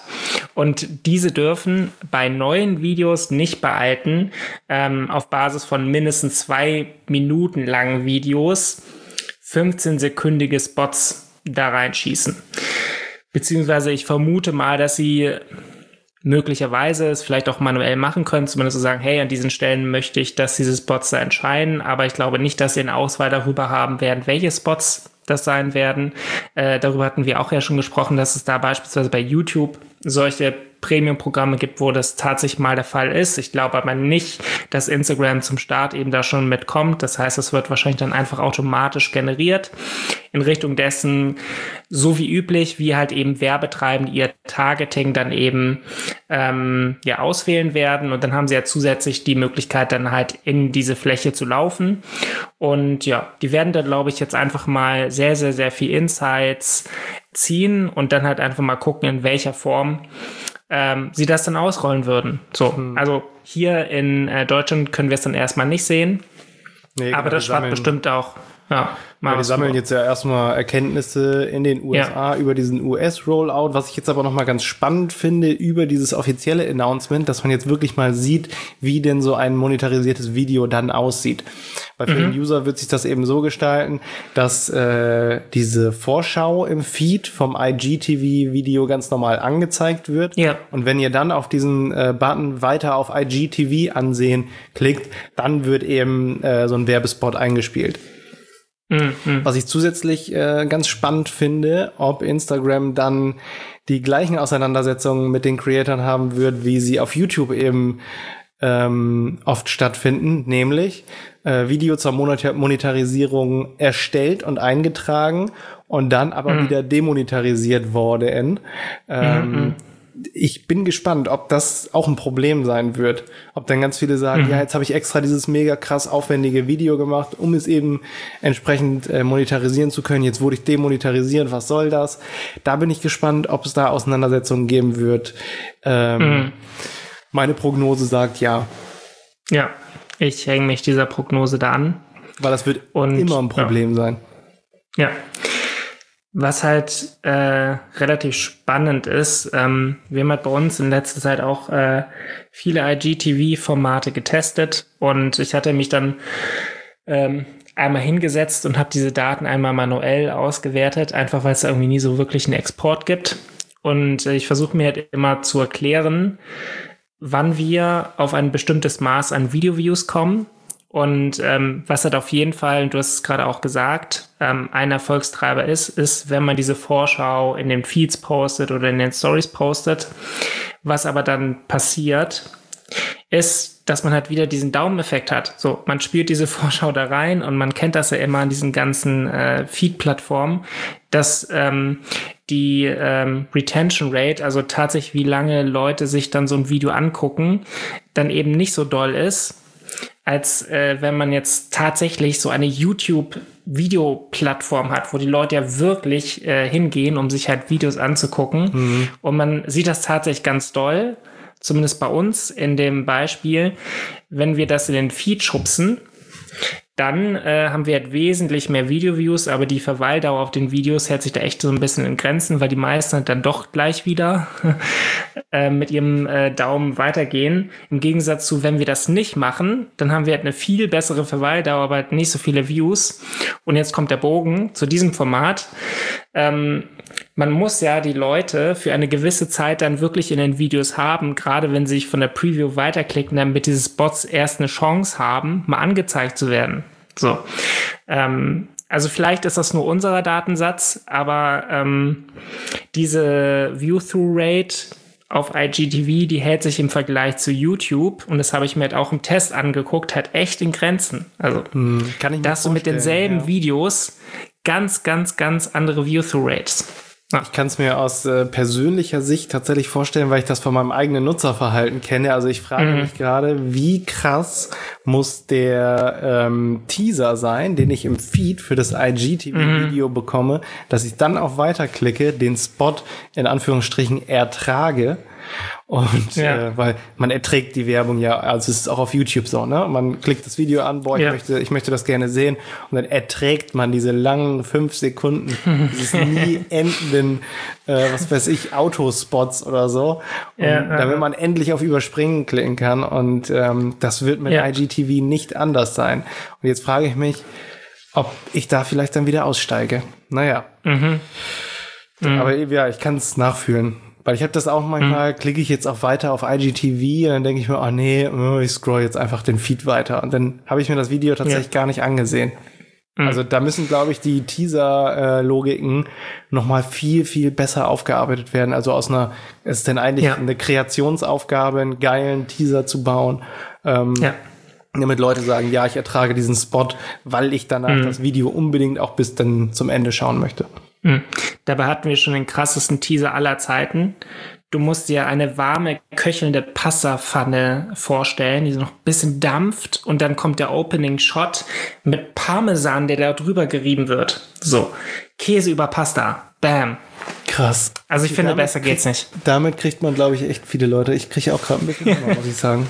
und diese dürfen bei neuen Videos, nicht bei alten, ähm, auf Basis von mindestens zwei Minuten langen Videos fünfzehn-sekündige Spots da reinschießen. Beziehungsweise ich vermute mal, dass sie möglicherweise es vielleicht auch manuell machen können, zumindest zu sagen, hey, an diesen Stellen möchte ich, dass diese Spots da entscheiden, aber ich glaube nicht, dass sie eine Auswahl darüber haben werden, welche Spots das sein werden. Äh, darüber hatten wir auch ja schon gesprochen, dass es da beispielsweise bei YouTube solche Premium-Programme gibt, wo das tatsächlich mal der Fall ist. Ich glaube aber nicht, dass Instagram zum Start eben da schon mitkommt. Das heißt, es wird wahrscheinlich dann einfach automatisch generiert in Richtung dessen, so wie üblich, wie halt eben Werbetreibende ihr Targeting dann eben ähm, ja auswählen werden. Und dann haben sie ja zusätzlich die Möglichkeit, dann halt in diese Fläche zu laufen. Und ja, die werden da, glaube ich, jetzt einfach mal sehr, sehr, sehr viel Insights ziehen und dann halt einfach mal gucken, in welcher Form ähm, sie das dann ausrollen würden. So, hm. also hier in äh, Deutschland können wir es dann erstmal nicht sehen, nee, aber das schwappt bestimmt auch. Ja, ja, die sammeln jetzt ja erstmal Erkenntnisse in den U S A ja. über diesen U S-Rollout, was ich jetzt aber nochmal ganz spannend finde, über dieses offizielle Announcement, dass man jetzt wirklich mal sieht, wie denn so ein monetarisiertes Video dann aussieht. Weil für mhm. den User wird sich das eben so gestalten, dass äh, diese Vorschau im Feed vom I G T V-Video ganz normal angezeigt wird. Ja. Und wenn ihr dann auf diesen äh, Button weiter auf I G T V ansehen klickt, dann wird eben äh, so ein Werbespot eingespielt. Mhm. Was ich zusätzlich äh, ganz spannend finde, ob Instagram dann die gleichen Auseinandersetzungen mit den Creatoren haben wird, wie sie auf YouTube eben ähm, oft stattfinden, nämlich äh, Video zur Monetar- Monetarisierung erstellt und eingetragen und dann aber mhm. wieder demonetarisiert worden. Ähm, mhm. Ich bin gespannt, ob das auch ein Problem sein wird. Ob dann ganz viele sagen, mhm. ja, jetzt habe ich extra dieses mega krass aufwendige Video gemacht, um es eben entsprechend äh, monetarisieren zu können. Jetzt wurde ich demonetarisiert, was soll das? Da bin ich gespannt, ob es da Auseinandersetzungen geben wird. Ähm, mhm. Meine Prognose sagt ja. Ja, ich hänge mich dieser Prognose da an. Weil das wird Und, immer ein Problem ja. sein. Ja. Was halt äh, relativ spannend ist, ähm, wir haben halt bei uns in letzter Zeit auch äh, viele I G T V-Formate getestet und ich hatte mich dann ähm, einmal hingesetzt und habe diese Daten einmal manuell ausgewertet, einfach weil es irgendwie nie so wirklich einen Export gibt. Und äh, ich versuche mir halt immer zu erklären, wann wir auf ein bestimmtes Maß an Video-Views kommen. Und ähm, was halt auf jeden Fall, du hast es gerade auch gesagt, ähm, ein Erfolgstreiber ist, ist, wenn man diese Vorschau in den Feeds postet oder in den Stories postet. Was aber dann passiert, ist, dass man halt wieder diesen Daumeneffekt hat. So, man spielt diese Vorschau da rein und man kennt das ja immer an diesen ganzen äh, Feed-Plattformen, dass ähm, die ähm, Retention Rate, also tatsächlich wie lange Leute sich dann so ein Video angucken, dann eben nicht so doll ist, als äh, wenn man jetzt tatsächlich so eine YouTube-Video-Plattform hat, wo die Leute ja wirklich äh, hingehen, um sich halt Videos anzugucken. Mhm. Und man sieht das tatsächlich ganz doll, zumindest bei uns in dem Beispiel, wenn wir das in den Feed schubsen, Dann äh, haben wir halt wesentlich mehr Video-Views, aber die Verweildauer auf den Videos hält sich da echt so ein bisschen in Grenzen, weil die meisten dann doch gleich wieder äh, mit ihrem äh, Daumen weitergehen. Im Gegensatz zu, wenn wir das nicht machen, dann haben wir halt eine viel bessere Verweildauer, aber halt nicht so viele Views. Und jetzt kommt der Bogen zu diesem Format. Ähm, man muss ja die Leute für eine gewisse Zeit dann wirklich in den Videos haben, gerade wenn sie sich von der Preview weiterklicken, damit diese Spots erst eine Chance haben, mal angezeigt zu werden. So, ähm, also vielleicht ist das nur unser Datensatz, aber ähm, diese View-Through-Rate auf I G T V, die hält sich im Vergleich zu YouTube, und das habe ich mir halt auch im Test angeguckt, halt echt in Grenzen. Also, hm, kann ich mir da hast du mit denselben ja. Videos ganz, ganz, ganz andere View-Through-Rates. Ja. Ich kann es mir aus äh, persönlicher Sicht tatsächlich vorstellen, weil ich das von meinem eigenen Nutzerverhalten kenne. Also ich frage mhm. mich gerade, wie krass muss der ähm, Teaser sein, den ich im Feed für das I G T V-Video mhm. bekomme, dass ich dann auf Weiterklicke, den Spot in Anführungsstrichen ertrage. Und ja. äh, weil man erträgt die Werbung ja, also es ist auch auf YouTube so, ne? Man klickt das Video an, boah, ich, ja. möchte, ich möchte das gerne sehen, und dann erträgt man diese langen fünf Sekunden, dieses nie endenden, äh, was weiß ich, Autospots oder so, und ja, damit man endlich auf Überspringen klicken kann, und ähm, das wird mit ja. I G T V nicht anders sein. Und jetzt frage ich mich, ob ich da vielleicht dann wieder aussteige. Naja. Mhm. Mhm. Aber ja, ich kann es nachfühlen. Weil ich habe das auch manchmal, mhm. klicke ich jetzt auch weiter auf I G T V, und dann denke ich mir, oh nee, ich scroll jetzt einfach den Feed weiter. Und dann habe ich mir das Video tatsächlich ja. gar nicht angesehen. Mhm. Also da müssen, glaube ich, die Teaser-Logiken nochmal viel, viel besser aufgearbeitet werden. Also aus einer, es ist denn eigentlich ja. eine Kreationsaufgabe, einen geilen Teaser zu bauen. Ähm, ja. Damit Leute sagen, ja, ich ertrage diesen Spot, weil ich danach mhm. das Video unbedingt auch bis dann zum Ende schauen möchte. Mhm. Dabei hatten wir schon den krassesten Teaser aller Zeiten. Du musst dir eine warme, köchelnde Pasta-Pfanne vorstellen, die so noch ein bisschen dampft, und dann kommt der Opening-Shot mit Parmesan, der da drüber gerieben wird. So, Käse über Pasta. Bam. Krass. Also ich damit finde, besser geht's nicht. Damit kriegt man, glaube ich, echt viele Leute. Ich kriege auch gerade ein bisschen Hunger, muss ich sagen.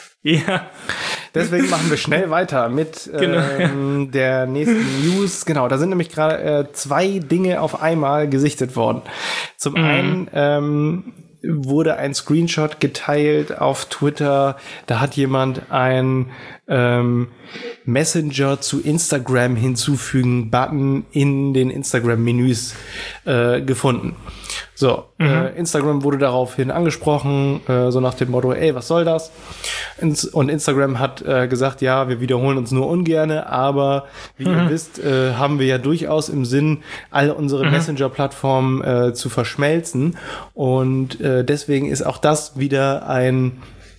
Ja. Deswegen machen wir schnell weiter mit genau. ähm, der nächsten News. Genau, da sind nämlich gerade äh, zwei Dinge auf einmal gesichtet worden. Zum mhm. einen ähm, wurde ein Screenshot geteilt auf Twitter. Da hat jemand ein ähm, Messenger zu Instagram hinzufügen Button in den Instagram-Menüs äh, gefunden. So, mhm. äh, Instagram wurde daraufhin angesprochen, äh, so nach dem Motto, ey, was soll das? Ins- und Instagram hat äh, gesagt, ja, wir wiederholen uns nur ungerne, aber wie mhm. ihr wisst, äh, haben wir ja durchaus im Sinn, all unsere mhm. Messenger-Plattformen äh, zu verschmelzen, und äh, deswegen ist auch das wieder ein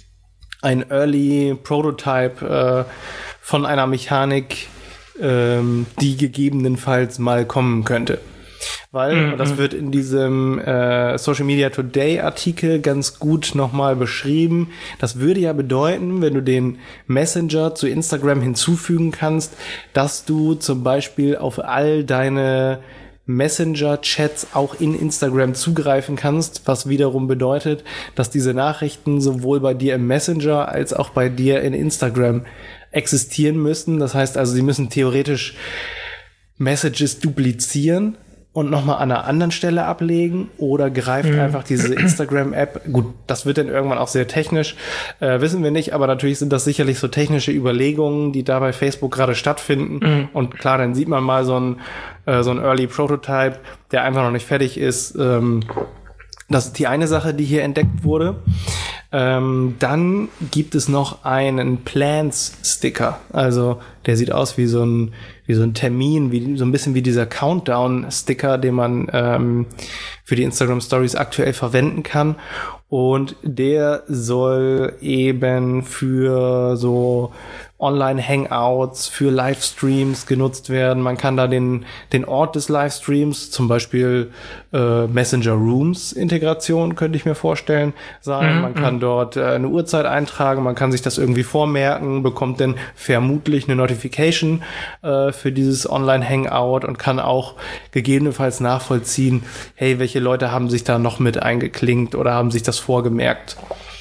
ein Early Prototype äh, von einer Mechanik, ähm, die gegebenenfalls mal kommen könnte. Weil, mhm. und das wird in diesem äh, Social Media Today Artikel ganz gut nochmal beschrieben, das würde ja bedeuten, wenn du den Messenger zu Instagram hinzufügen kannst, dass du zum Beispiel auf all deine Messenger-Chats auch in Instagram zugreifen kannst, was wiederum bedeutet, dass diese Nachrichten sowohl bei dir im Messenger als auch bei dir in Instagram existieren müssen. Das heißt also, sie müssen theoretisch Messages duplizieren und nochmal an einer anderen Stelle ablegen, oder greift mhm. einfach diese Instagram-App. Gut, das wird dann irgendwann auch sehr technisch, äh, wissen wir nicht, aber natürlich sind das sicherlich so technische Überlegungen, die da bei Facebook gerade stattfinden. Mhm. Und klar, dann sieht man mal so ein, äh, so ein Early Prototype, der einfach noch nicht fertig ist. Ähm, das ist die eine Sache, die hier entdeckt wurde. Ähm, dann gibt es noch einen Plans-Sticker. Also der sieht aus wie so ein wie so ein Termin, wie so ein bisschen wie dieser Countdown-Sticker, den man ähm, für die Instagram Stories aktuell verwenden kann. Und der soll eben für so Online-Hangouts, für Livestreams genutzt werden. Man kann da den den Ort des Livestreams, zum Beispiel äh, Messenger Rooms Integration, könnte ich mir vorstellen, sein. Mhm. Man kann dort äh, eine Uhrzeit eintragen, man kann sich das irgendwie vormerken, bekommt dann vermutlich eine Notification äh, für dieses Online-Hangout und kann auch gegebenenfalls nachvollziehen, hey, welche Leute haben sich da noch mit eingeklinkt oder haben sich das vorgemerkt.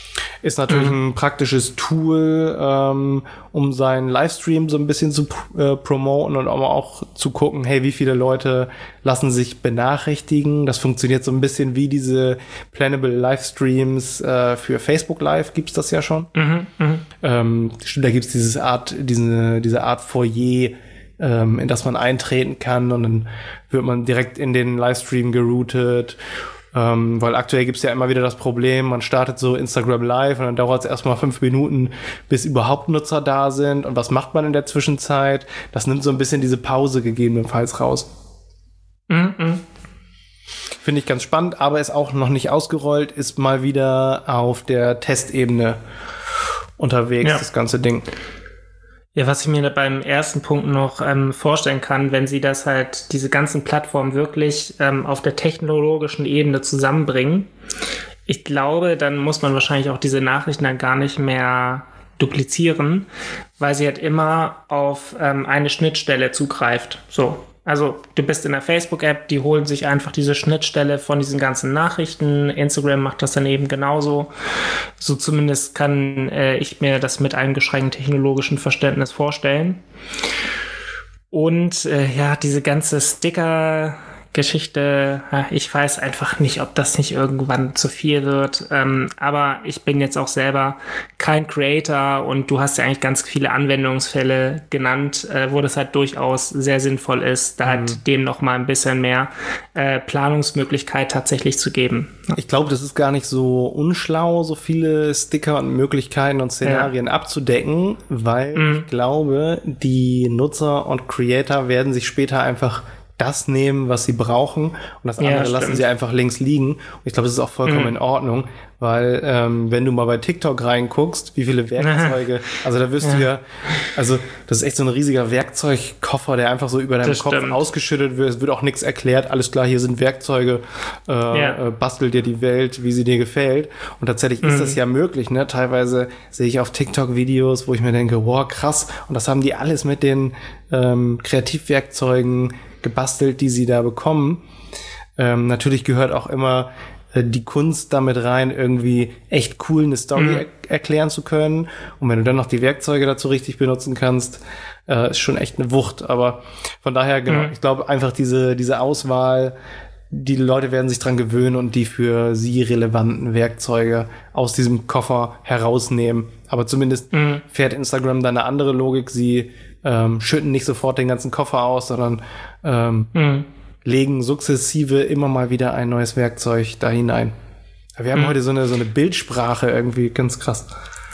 ist natürlich mhm. ein praktisches Tool, ähm, um seinen Livestream so ein bisschen zu äh, promoten und auch zu gucken, hey, wie viele Leute lassen sich benachrichtigen. Das funktioniert so ein bisschen wie diese Plannable Livestreams äh, für Facebook Live, gibt's das ja schon. Mhm. Mhm. Ähm, da gibt's dieses Art, diese, diese Art Foyer, ähm, in das man eintreten kann und dann wird man direkt in den Livestream geroutet. Ähm, weil aktuell gibt's ja immer wieder das Problem, man startet so Instagram Live und dann dauert es erstmal fünf Minuten, bis überhaupt Nutzer da sind. Und was macht man in der Zwischenzeit? Das nimmt so ein bisschen diese Pause gegebenenfalls raus. Mhm. Finde ich ganz spannend, aber ist auch noch nicht ausgerollt, ist mal wieder auf der Testebene unterwegs, ja. Das ganze Ding. Ja, was ich mir beim ersten Punkt noch ähm, vorstellen kann, wenn sie das halt, diese ganzen Plattformen wirklich ähm, auf der technologischen Ebene zusammenbringen, ich glaube, dann muss man wahrscheinlich auch diese Nachrichten dann gar nicht mehr duplizieren, weil sie halt immer auf ähm, eine Schnittstelle zugreift. So. Also du bist in der Facebook-App, die holen sich einfach diese Schnittstelle von diesen ganzen Nachrichten. Instagram macht das dann eben genauso. So zumindest kann äh, ich mir das mit eingeschränktem technologischen Verständnis vorstellen. Und äh, ja, diese ganze Sticker- Geschichte, ich weiß einfach nicht, ob das nicht irgendwann zu viel wird, ähm, aber ich bin jetzt auch selber kein Creator und du hast ja eigentlich ganz viele Anwendungsfälle genannt, äh, wo das halt durchaus sehr sinnvoll ist, da mhm. halt dem noch mal ein bisschen mehr äh, Planungsmöglichkeit tatsächlich zu geben. Ich glaube, das ist gar nicht so unschlau, so viele Sticker und Möglichkeiten und Szenarien ja. abzudecken, weil mhm. ich glaube, die Nutzer und Creator werden sich später einfach das nehmen, was sie brauchen, und das andere ja, lassen sie einfach links liegen. Und ich glaube, das ist auch vollkommen mhm. in Ordnung, weil ähm, wenn du mal bei TikTok reinguckst, wie viele Werkzeuge, also da wirst ja. du ja, also das ist echt so ein riesiger Werkzeugkoffer, der einfach so über deinem das Kopf stimmt. ausgeschüttet wird. Es wird auch nichts erklärt, alles klar, hier sind Werkzeuge, äh, ja. äh, bastel dir die Welt, wie sie dir gefällt. Und tatsächlich mhm. ist das ja möglich, ne? Teilweise sehe ich auf TikTok Videos, wo ich mir denke, wow, krass, und das haben die alles mit den ähm, Kreativwerkzeugen gebastelt, die sie da bekommen. Ähm, natürlich gehört auch immer äh, die Kunst damit rein, irgendwie echt cool eine Story mhm. er- erklären zu können. Und wenn du dann noch die Werkzeuge dazu richtig benutzen kannst, äh, ist schon echt eine Wucht. Aber von daher, genau, mhm. ich glaube einfach diese, diese Auswahl, die Leute werden sich dran gewöhnen und die für sie relevanten Werkzeuge aus diesem Koffer herausnehmen. Aber zumindest mhm. fährt Instagram da eine andere Logik. Sie ähm, schütten nicht sofort den ganzen Koffer aus, sondern ähm, mhm. legen sukzessive immer mal wieder ein neues Werkzeug da hinein. Wir haben mhm. heute so eine, so eine Bildsprache irgendwie, ganz krass.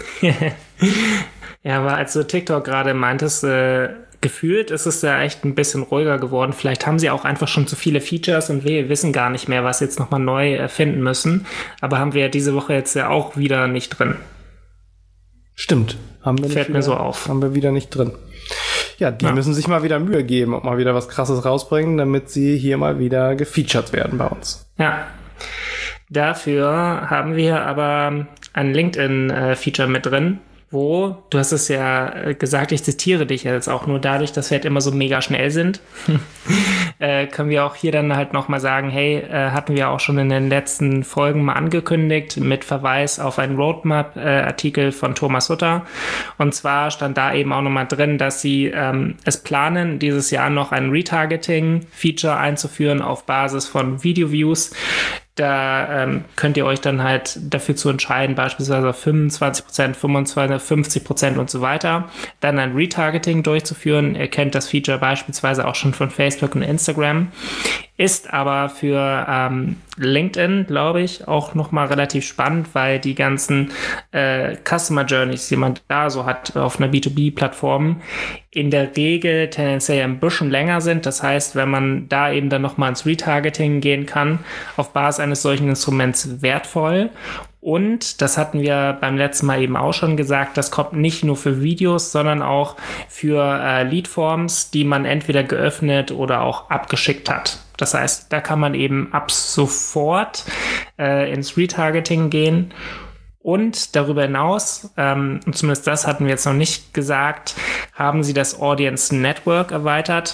Ja, aber als du TikTok gerade meintest, äh, gefühlt ist es ja echt ein bisschen ruhiger geworden. Vielleicht haben sie auch einfach schon zu viele Features und wir wissen gar nicht mehr, was sie jetzt nochmal neu erfinden müssen. Aber haben wir ja diese Woche jetzt ja auch wieder nicht drin. Stimmt. Haben wir Fällt nicht wieder, mir so auf. Haben wir wieder nicht drin. Ja, die ja. müssen sich mal wieder Mühe geben und mal wieder was Krasses rausbringen, damit sie hier mal wieder gefeatured werden bei uns. Ja. Dafür haben wir aber ein LinkedIn-Feature mit drin, wo, du hast es ja gesagt, ich zitiere dich jetzt auch nur dadurch, dass wir halt immer so mega schnell sind, äh, können wir auch hier dann halt nochmal sagen, hey, äh, hatten wir auch schon in den letzten Folgen mal angekündigt, mit Verweis auf einen Roadmap-Artikel äh, von Thomas Hutter. Und zwar stand da eben auch nochmal drin, dass sie ähm, es planen, dieses Jahr noch ein Retargeting-Feature einzuführen auf Basis von Video-Views. Da ähm, könnt ihr euch dann halt dafür zu entscheiden, beispielsweise fünfundzwanzig Prozent, fünfundzwanzig, fünfzig Prozent und so weiter, dann ein Retargeting durchzuführen. Ihr kennt das Feature beispielsweise auch schon von Facebook und Instagram. Ist aber für ähm, LinkedIn, glaube ich, auch nochmal relativ spannend, weil die ganzen äh, Customer Journeys, die man da so hat auf einer B zwei B-Plattform, in der Regel tendenziell ein bisschen länger sind. Das heißt, wenn man da eben dann nochmal ins Retargeting gehen kann, auf Basis eines solchen Instruments wertvoll. Und, das hatten wir beim letzten Mal eben auch schon gesagt, das kommt nicht nur für Videos, sondern auch für äh, Leadforms, die man entweder geöffnet oder auch abgeschickt hat. Das heißt, da kann man eben ab sofort äh, ins Retargeting gehen. Und darüber hinaus, ähm, und zumindest das hatten wir jetzt noch nicht gesagt, haben sie das Audience Network erweitert.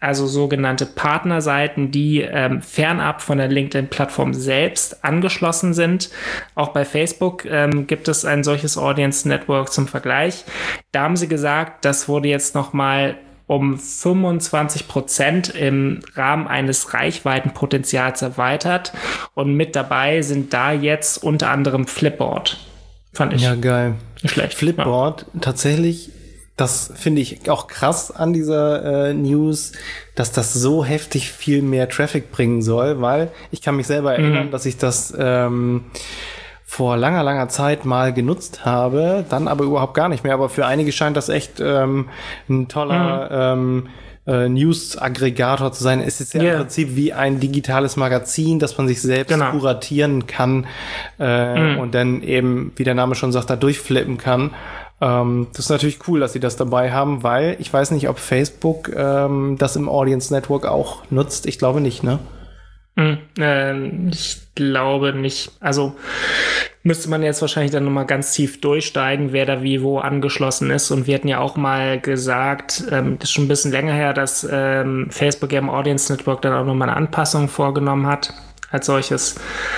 also sogenannte Partnerseiten, die ähm, fernab von der LinkedIn-Plattform selbst angeschlossen sind. Auch bei Facebook ähm, gibt es ein solches Audience Network zum Vergleich. Da haben sie gesagt, das wurde jetzt nochmal um fünfundzwanzig Prozent im Rahmen eines Reichweitenpotenzials erweitert. Und mit dabei sind da jetzt unter anderem Flipboard. Fand ich. Ja, geil. Nicht schlecht. Flipboard, ja. Tatsächlich, das finde ich auch krass an dieser äh, News, dass das so heftig viel mehr Traffic bringen soll, weil ich kann mich selber erinnern, mhm. dass ich das ähm, vor langer, langer Zeit mal genutzt habe, dann aber überhaupt gar nicht mehr. Aber für einige scheint das echt ähm, ein toller mhm. ähm, äh, News-Aggregator zu sein. Es ist ja yeah. im Prinzip wie ein digitales Magazin, dass man sich selbst genau. kuratieren kann äh, mhm. und dann eben, wie der Name schon sagt, da durchflippen kann. Ähm, das ist natürlich cool, dass sie das dabei haben, weil ich weiß nicht, ob Facebook ähm, das im Audience Network auch nutzt. Ich glaube nicht, ne? Mhm. Ähm, ich glaube nicht. Also müsste man jetzt wahrscheinlich dann nochmal ganz tief durchsteigen, wer da wie wo angeschlossen ist. Und wir hatten ja auch mal gesagt, ähm, das ist schon ein bisschen länger her, dass ähm, Facebook ja im Audience Network dann auch nochmal eine Anpassung vorgenommen hat als solches.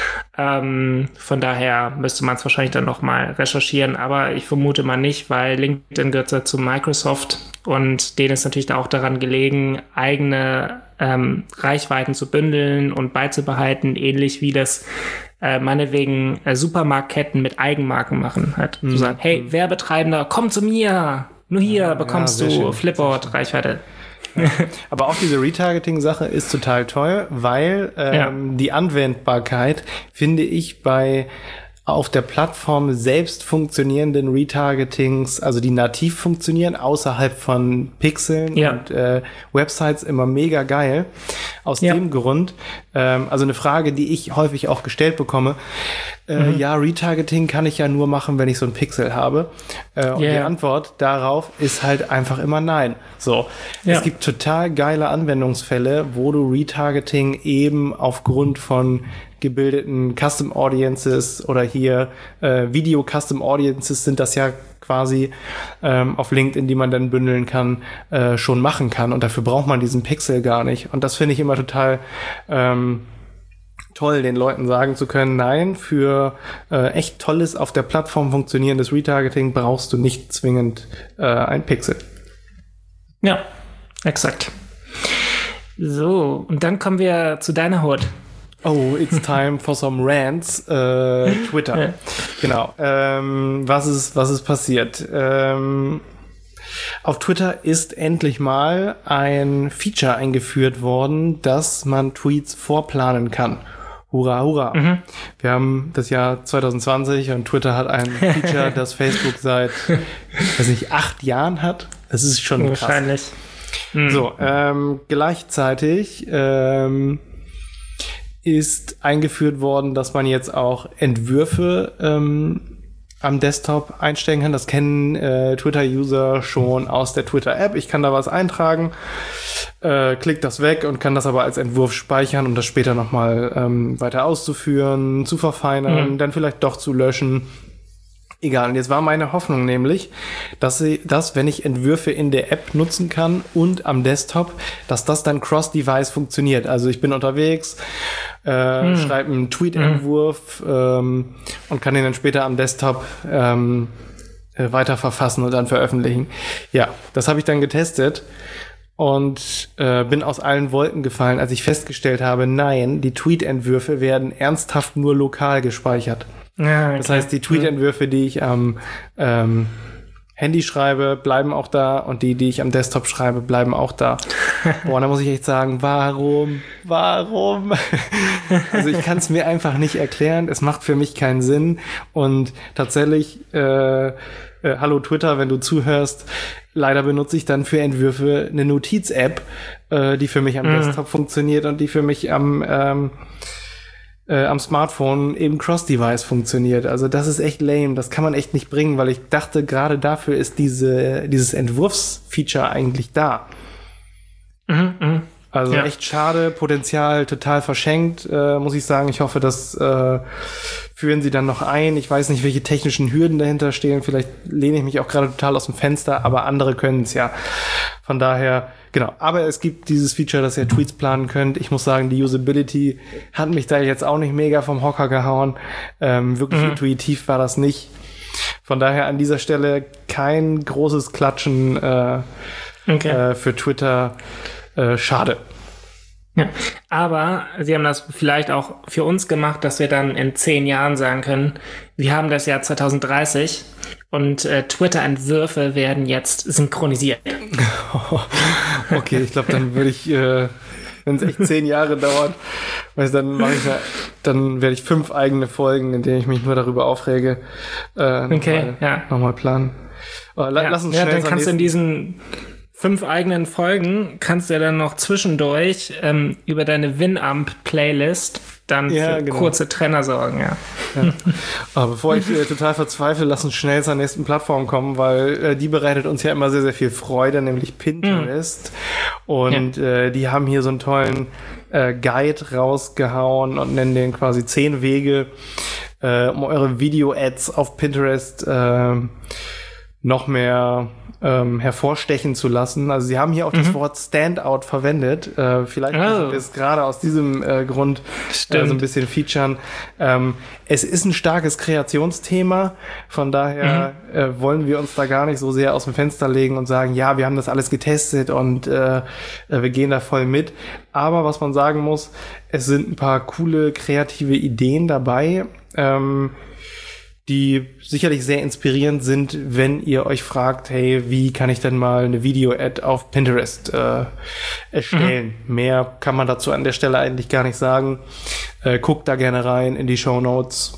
Ähm, von daher müsste man es wahrscheinlich dann nochmal recherchieren, aber ich vermute mal nicht, weil LinkedIn gehört ja zu Microsoft und denen ist natürlich da auch daran gelegen, eigene ähm, Reichweiten zu bündeln und beizubehalten, ähnlich wie das äh, meinetwegen äh, Supermarktketten mit Eigenmarken machen. Halt mhm. zu sagen, hey, Werbetreibender, komm zu mir, nur hier ja, bekommst ja, du Flipboard-Reichweite. Ja. Aber auch diese Retargeting-Sache ist total toll, weil ähm, ja. die Anwendbarkeit finde ich bei auf der Plattform selbst funktionierenden Retargetings, also die nativ funktionieren, außerhalb von Pixeln ja. und äh, Websites immer mega geil. Aus ja. dem Grund, ähm, also eine Frage, die ich häufig auch gestellt bekomme, äh, mhm. ja, Retargeting kann ich ja nur machen, wenn ich so ein Pixel habe. Äh, und yeah. die Antwort darauf ist halt einfach immer nein. So, ja. es gibt total geile Anwendungsfälle, wo du Retargeting eben aufgrund von gebildeten Custom Audiences oder hier äh, Video Custom Audiences sind das ja quasi ähm, auf LinkedIn, die man dann bündeln kann, äh, schon machen kann. Und dafür braucht man diesen Pixel gar nicht. Und das finde ich immer total ähm, toll, den Leuten sagen zu können, nein, für äh, echt tolles, auf der Plattform funktionierendes Retargeting brauchst du nicht zwingend äh, ein Pixel. Ja, exakt. So, und dann kommen wir zu deiner Hut. Oh, it's time for some rants. Äh, Twitter. Ja. Genau. Ähm, was ist, was ist passiert? Ähm, auf Twitter ist endlich mal ein Feature eingeführt worden, dass man Tweets vorplanen kann. Hurra, hurra. Mhm. Wir haben das Jahr zwanzig zwanzig und Twitter hat ein Feature, das Facebook seit, weiß nicht, acht Jahren hat. Das ist schon krass. Wahrscheinlich. Mhm. So, ähm, gleichzeitig, ähm, ist eingeführt worden, dass man jetzt auch Entwürfe ähm, am Desktop einstellen kann. Das kennen äh, Twitter-User schon aus der Twitter-App. Ich kann da was eintragen, äh, klick das weg und kann das aber als Entwurf speichern, um das später nochmal ähm, weiter auszuführen, zu verfeinern, mhm. dann vielleicht doch zu löschen. Egal, und jetzt war meine Hoffnung nämlich, dass sie, dass, wenn ich Entwürfe in der App nutzen kann und am Desktop, dass das dann cross-device funktioniert. Also ich bin unterwegs, äh, hm. schreibe einen Tweet-Entwurf hm. ähm, und kann den dann später am Desktop ähm, äh, weiter verfassen und dann veröffentlichen. Ja, das habe ich dann getestet und äh, bin aus allen Wolken gefallen, als ich festgestellt habe, nein, die Tweet-Entwürfe werden ernsthaft nur lokal gespeichert. Ja, okay. Das heißt, die Tweet-Entwürfe, die ich am ähm, Handy schreibe, bleiben auch da und die, die ich am Desktop schreibe, bleiben auch da. Boah, da muss ich echt sagen, warum? Warum? Also ich kann es mir einfach nicht erklären. Es macht für mich keinen Sinn. Und tatsächlich, äh, äh, hallo Twitter, wenn du zuhörst, leider benutze ich dann für Entwürfe eine Notiz-App, äh, die für mich am mhm. Desktop funktioniert und die für mich am ähm, Äh, am Smartphone eben Cross-Device funktioniert. Also das ist echt lame. Das kann man echt nicht bringen, weil ich dachte, gerade dafür ist diese dieses Entwurfsfeature eigentlich da. Mhm, mh. Also ja. echt schade, Potenzial total verschenkt, äh, muss ich sagen. Ich hoffe, das äh, führen sie dann noch ein. Ich weiß nicht, welche technischen Hürden dahinter stehen. Vielleicht lehne ich mich auch gerade total aus dem Fenster, aber andere können es ja. Von daher Genau, aber es gibt dieses Feature, dass ihr Tweets planen könnt. Ich muss sagen, die Usability hat mich da jetzt auch nicht mega vom Hocker gehauen. Ähm, wirklich mhm. intuitiv war das nicht. Von daher an dieser Stelle kein großes Klatschen äh, okay. äh, für Twitter. Äh, schade. Ja, aber sie haben das vielleicht auch für uns gemacht, dass wir dann in zehn Jahren sagen können, wir haben das Jahr zwanzig dreißig und äh, Twitter-Entwürfe werden jetzt synchronisiert. Okay, ich glaube, dann würde ich, äh, wenn es echt zehn Jahre dauert, weiß, dann mache ich ja, dann werde ich fünf eigene Folgen, in denen ich mich nur darüber aufrege, äh, okay, nochmal ja. noch planen. Aber la- ja, lass uns schnell. Ja, dann kannst du in diesen fünf eigenen Folgen kannst du ja dann noch zwischendurch ähm, über deine Winamp-Playlist dann ja, für genau. kurze Trenner sorgen, ja. ja. Aber bevor ich äh, total verzweifle, lass uns schnell zur nächsten Plattform kommen, weil äh, die bereitet uns ja immer sehr, sehr viel Freude, nämlich Pinterest. Mhm. Und ja. äh, die haben hier so einen tollen äh, Guide rausgehauen und nennen den quasi zehn Wege, äh, um eure Video-Ads auf Pinterest äh, noch mehr ähm, hervorstechen zu lassen. Also sie haben hier auch mhm. das Wort Standout verwendet. Äh, vielleicht müssen oh. wir es gerade aus diesem äh, Grund äh, so ein bisschen featuren. Ähm, es ist ein starkes Kreationsthema. Von daher mhm. äh, wollen wir uns da gar nicht so sehr aus dem Fenster legen und sagen, ja, wir haben das alles getestet und äh, wir gehen da voll mit. Aber was man sagen muss, es sind ein paar coole kreative Ideen dabei, ähm, die sicherlich sehr inspirierend sind, wenn ihr euch fragt, hey, wie kann ich denn mal eine Video-Ad auf Pinterest äh, erstellen? Mhm. Mehr kann man dazu an der Stelle eigentlich gar nicht sagen. Äh, guckt da gerne rein in die Shownotes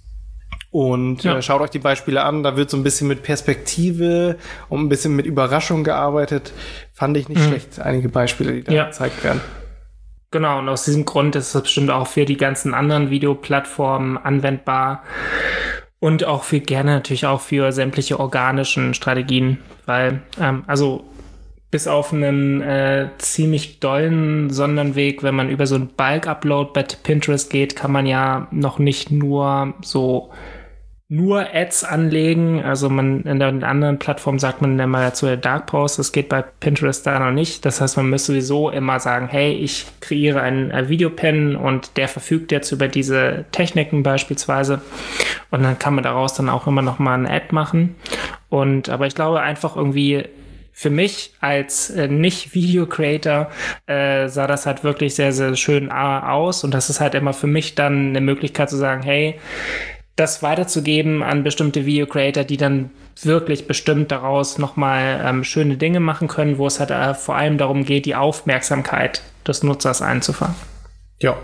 und ja. äh, schaut euch die Beispiele an. Da wird so ein bisschen mit Perspektive und ein bisschen mit Überraschung gearbeitet. Fand ich nicht mhm. schlecht, einige Beispiele, die da ja. gezeigt werden. Genau, und aus diesem Grund ist es bestimmt auch für die ganzen anderen Videoplattformen anwendbar. Und auch für gerne natürlich auch für sämtliche organischen Strategien, weil, ähm, also bis auf einen äh, ziemlich dollen Sonderweg, wenn man über so einen Bulk-Upload bei Pinterest geht, kann man ja noch nicht nur so nur Ads anlegen. Also man in der anderen Plattform sagt man dann mal dazu der Dark Post, das geht bei Pinterest da noch nicht. Das heißt, man müsste sowieso immer sagen, hey, ich kreiere einen äh, Videopin und der verfügt jetzt über diese Techniken beispielsweise. Und dann kann man daraus dann auch immer noch mal eine Ad machen. Und aber ich glaube einfach irgendwie für mich als äh, Nicht-Video-Creator äh, sah das halt wirklich sehr, sehr schön aus. Und das ist halt immer für mich dann eine Möglichkeit zu sagen, hey, das weiterzugeben an bestimmte Video-Creator, die dann wirklich bestimmt daraus nochmal ähm, schöne Dinge machen können, wo es halt äh, vor allem darum geht, die Aufmerksamkeit des Nutzers einzufangen. Ja.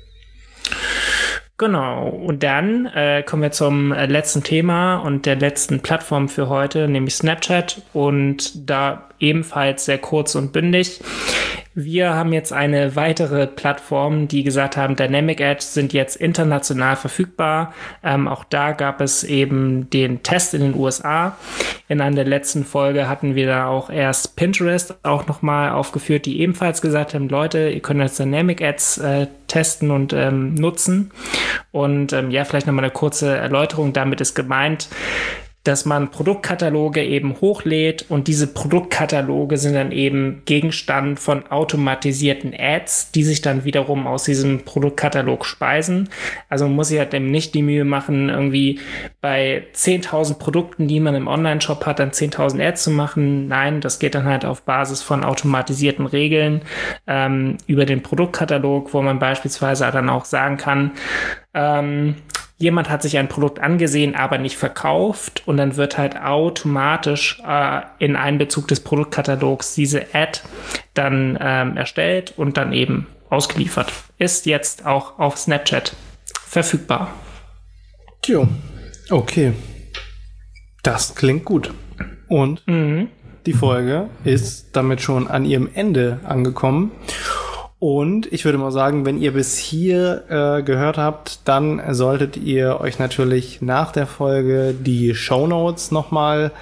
Genau, und dann äh, kommen wir zum äh, letzten Thema und der letzten Plattform für heute, nämlich Snapchat, und da ebenfalls sehr kurz und bündig. Wir haben jetzt eine weitere Plattform, die gesagt haben, Dynamic Ads sind jetzt international verfügbar. Ähm, auch da gab es eben den Test in den U S A. In einer der letzten Folge hatten wir da auch erst Pinterest auch nochmal aufgeführt, die ebenfalls gesagt haben, Leute, ihr könnt jetzt Dynamic Ads äh, testen und ähm, nutzen. Und ähm, ja, vielleicht nochmal eine kurze Erläuterung. Damit ist gemeint, dass man Produktkataloge eben hochlädt und diese Produktkataloge sind dann eben Gegenstand von automatisierten Ads, die sich dann wiederum aus diesem Produktkatalog speisen. Also man muss sich halt eben nicht die Mühe machen, irgendwie bei zehntausend Produkten, die man im Online-Shop hat, dann zehntausend Ads zu machen. Nein, das geht dann halt auf Basis von automatisierten Regeln ähm, über den Produktkatalog, wo man beispielsweise dann auch sagen kann, ähm, jemand hat sich ein Produkt angesehen, aber nicht verkauft, und dann wird halt automatisch äh, in Einbezug des Produktkatalogs diese Ad dann ähm, erstellt und dann eben ausgeliefert. Ist jetzt auch auf Snapchat verfügbar. Tja, okay. Das klingt gut. Und mhm. die Folge ist damit schon an ihrem Ende angekommen. Und ich würde mal sagen, wenn ihr bis hier äh, gehört habt, dann solltet ihr euch natürlich nach der Folge die Shownotes nochmal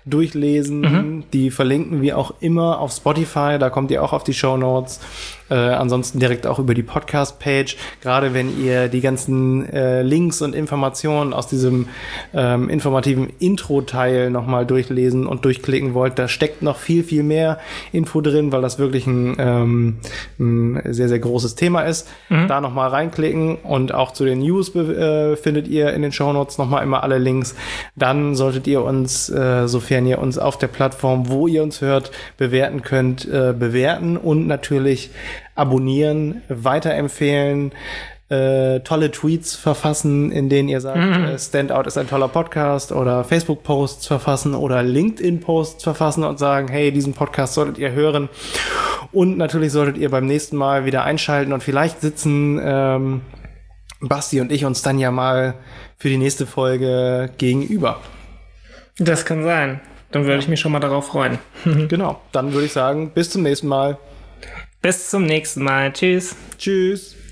durchlesen. Mhm. Die verlinken wir auch immer auf Spotify, da kommt ihr auch auf die Shownotes. Äh, ansonsten direkt auch über die Podcast-Page. Gerade wenn ihr die ganzen äh, Links und Informationen aus diesem ähm, informativen Intro-Teil nochmal durchlesen und durchklicken wollt, da steckt noch viel, viel mehr Info drin, weil das wirklich ein, ähm, ein sehr, sehr großes Thema ist. Mhm. Da nochmal reinklicken und auch zu den News äh, findet ihr in den Shownotes nochmal immer alle Links. Dann solltet ihr uns, äh, sofern ihr uns auf der Plattform, wo ihr uns hört, bewerten könnt, äh, bewerten und natürlich abonnieren, weiterempfehlen, äh, tolle Tweets verfassen, in denen ihr sagt, mhm. äh, Standout ist ein toller Podcast, oder Facebook-Posts verfassen oder LinkedIn-Posts verfassen und sagen, hey, diesen Podcast solltet ihr hören. Und natürlich solltet ihr beim nächsten Mal wieder einschalten und vielleicht sitzen ähm, Basti und ich uns dann ja mal für die nächste Folge gegenüber. Das kann sein. Dann würde ich mich schon mal darauf freuen. Genau. Dann würde ich sagen, bis zum nächsten Mal. Bis zum nächsten Mal. Tschüss. Tschüss.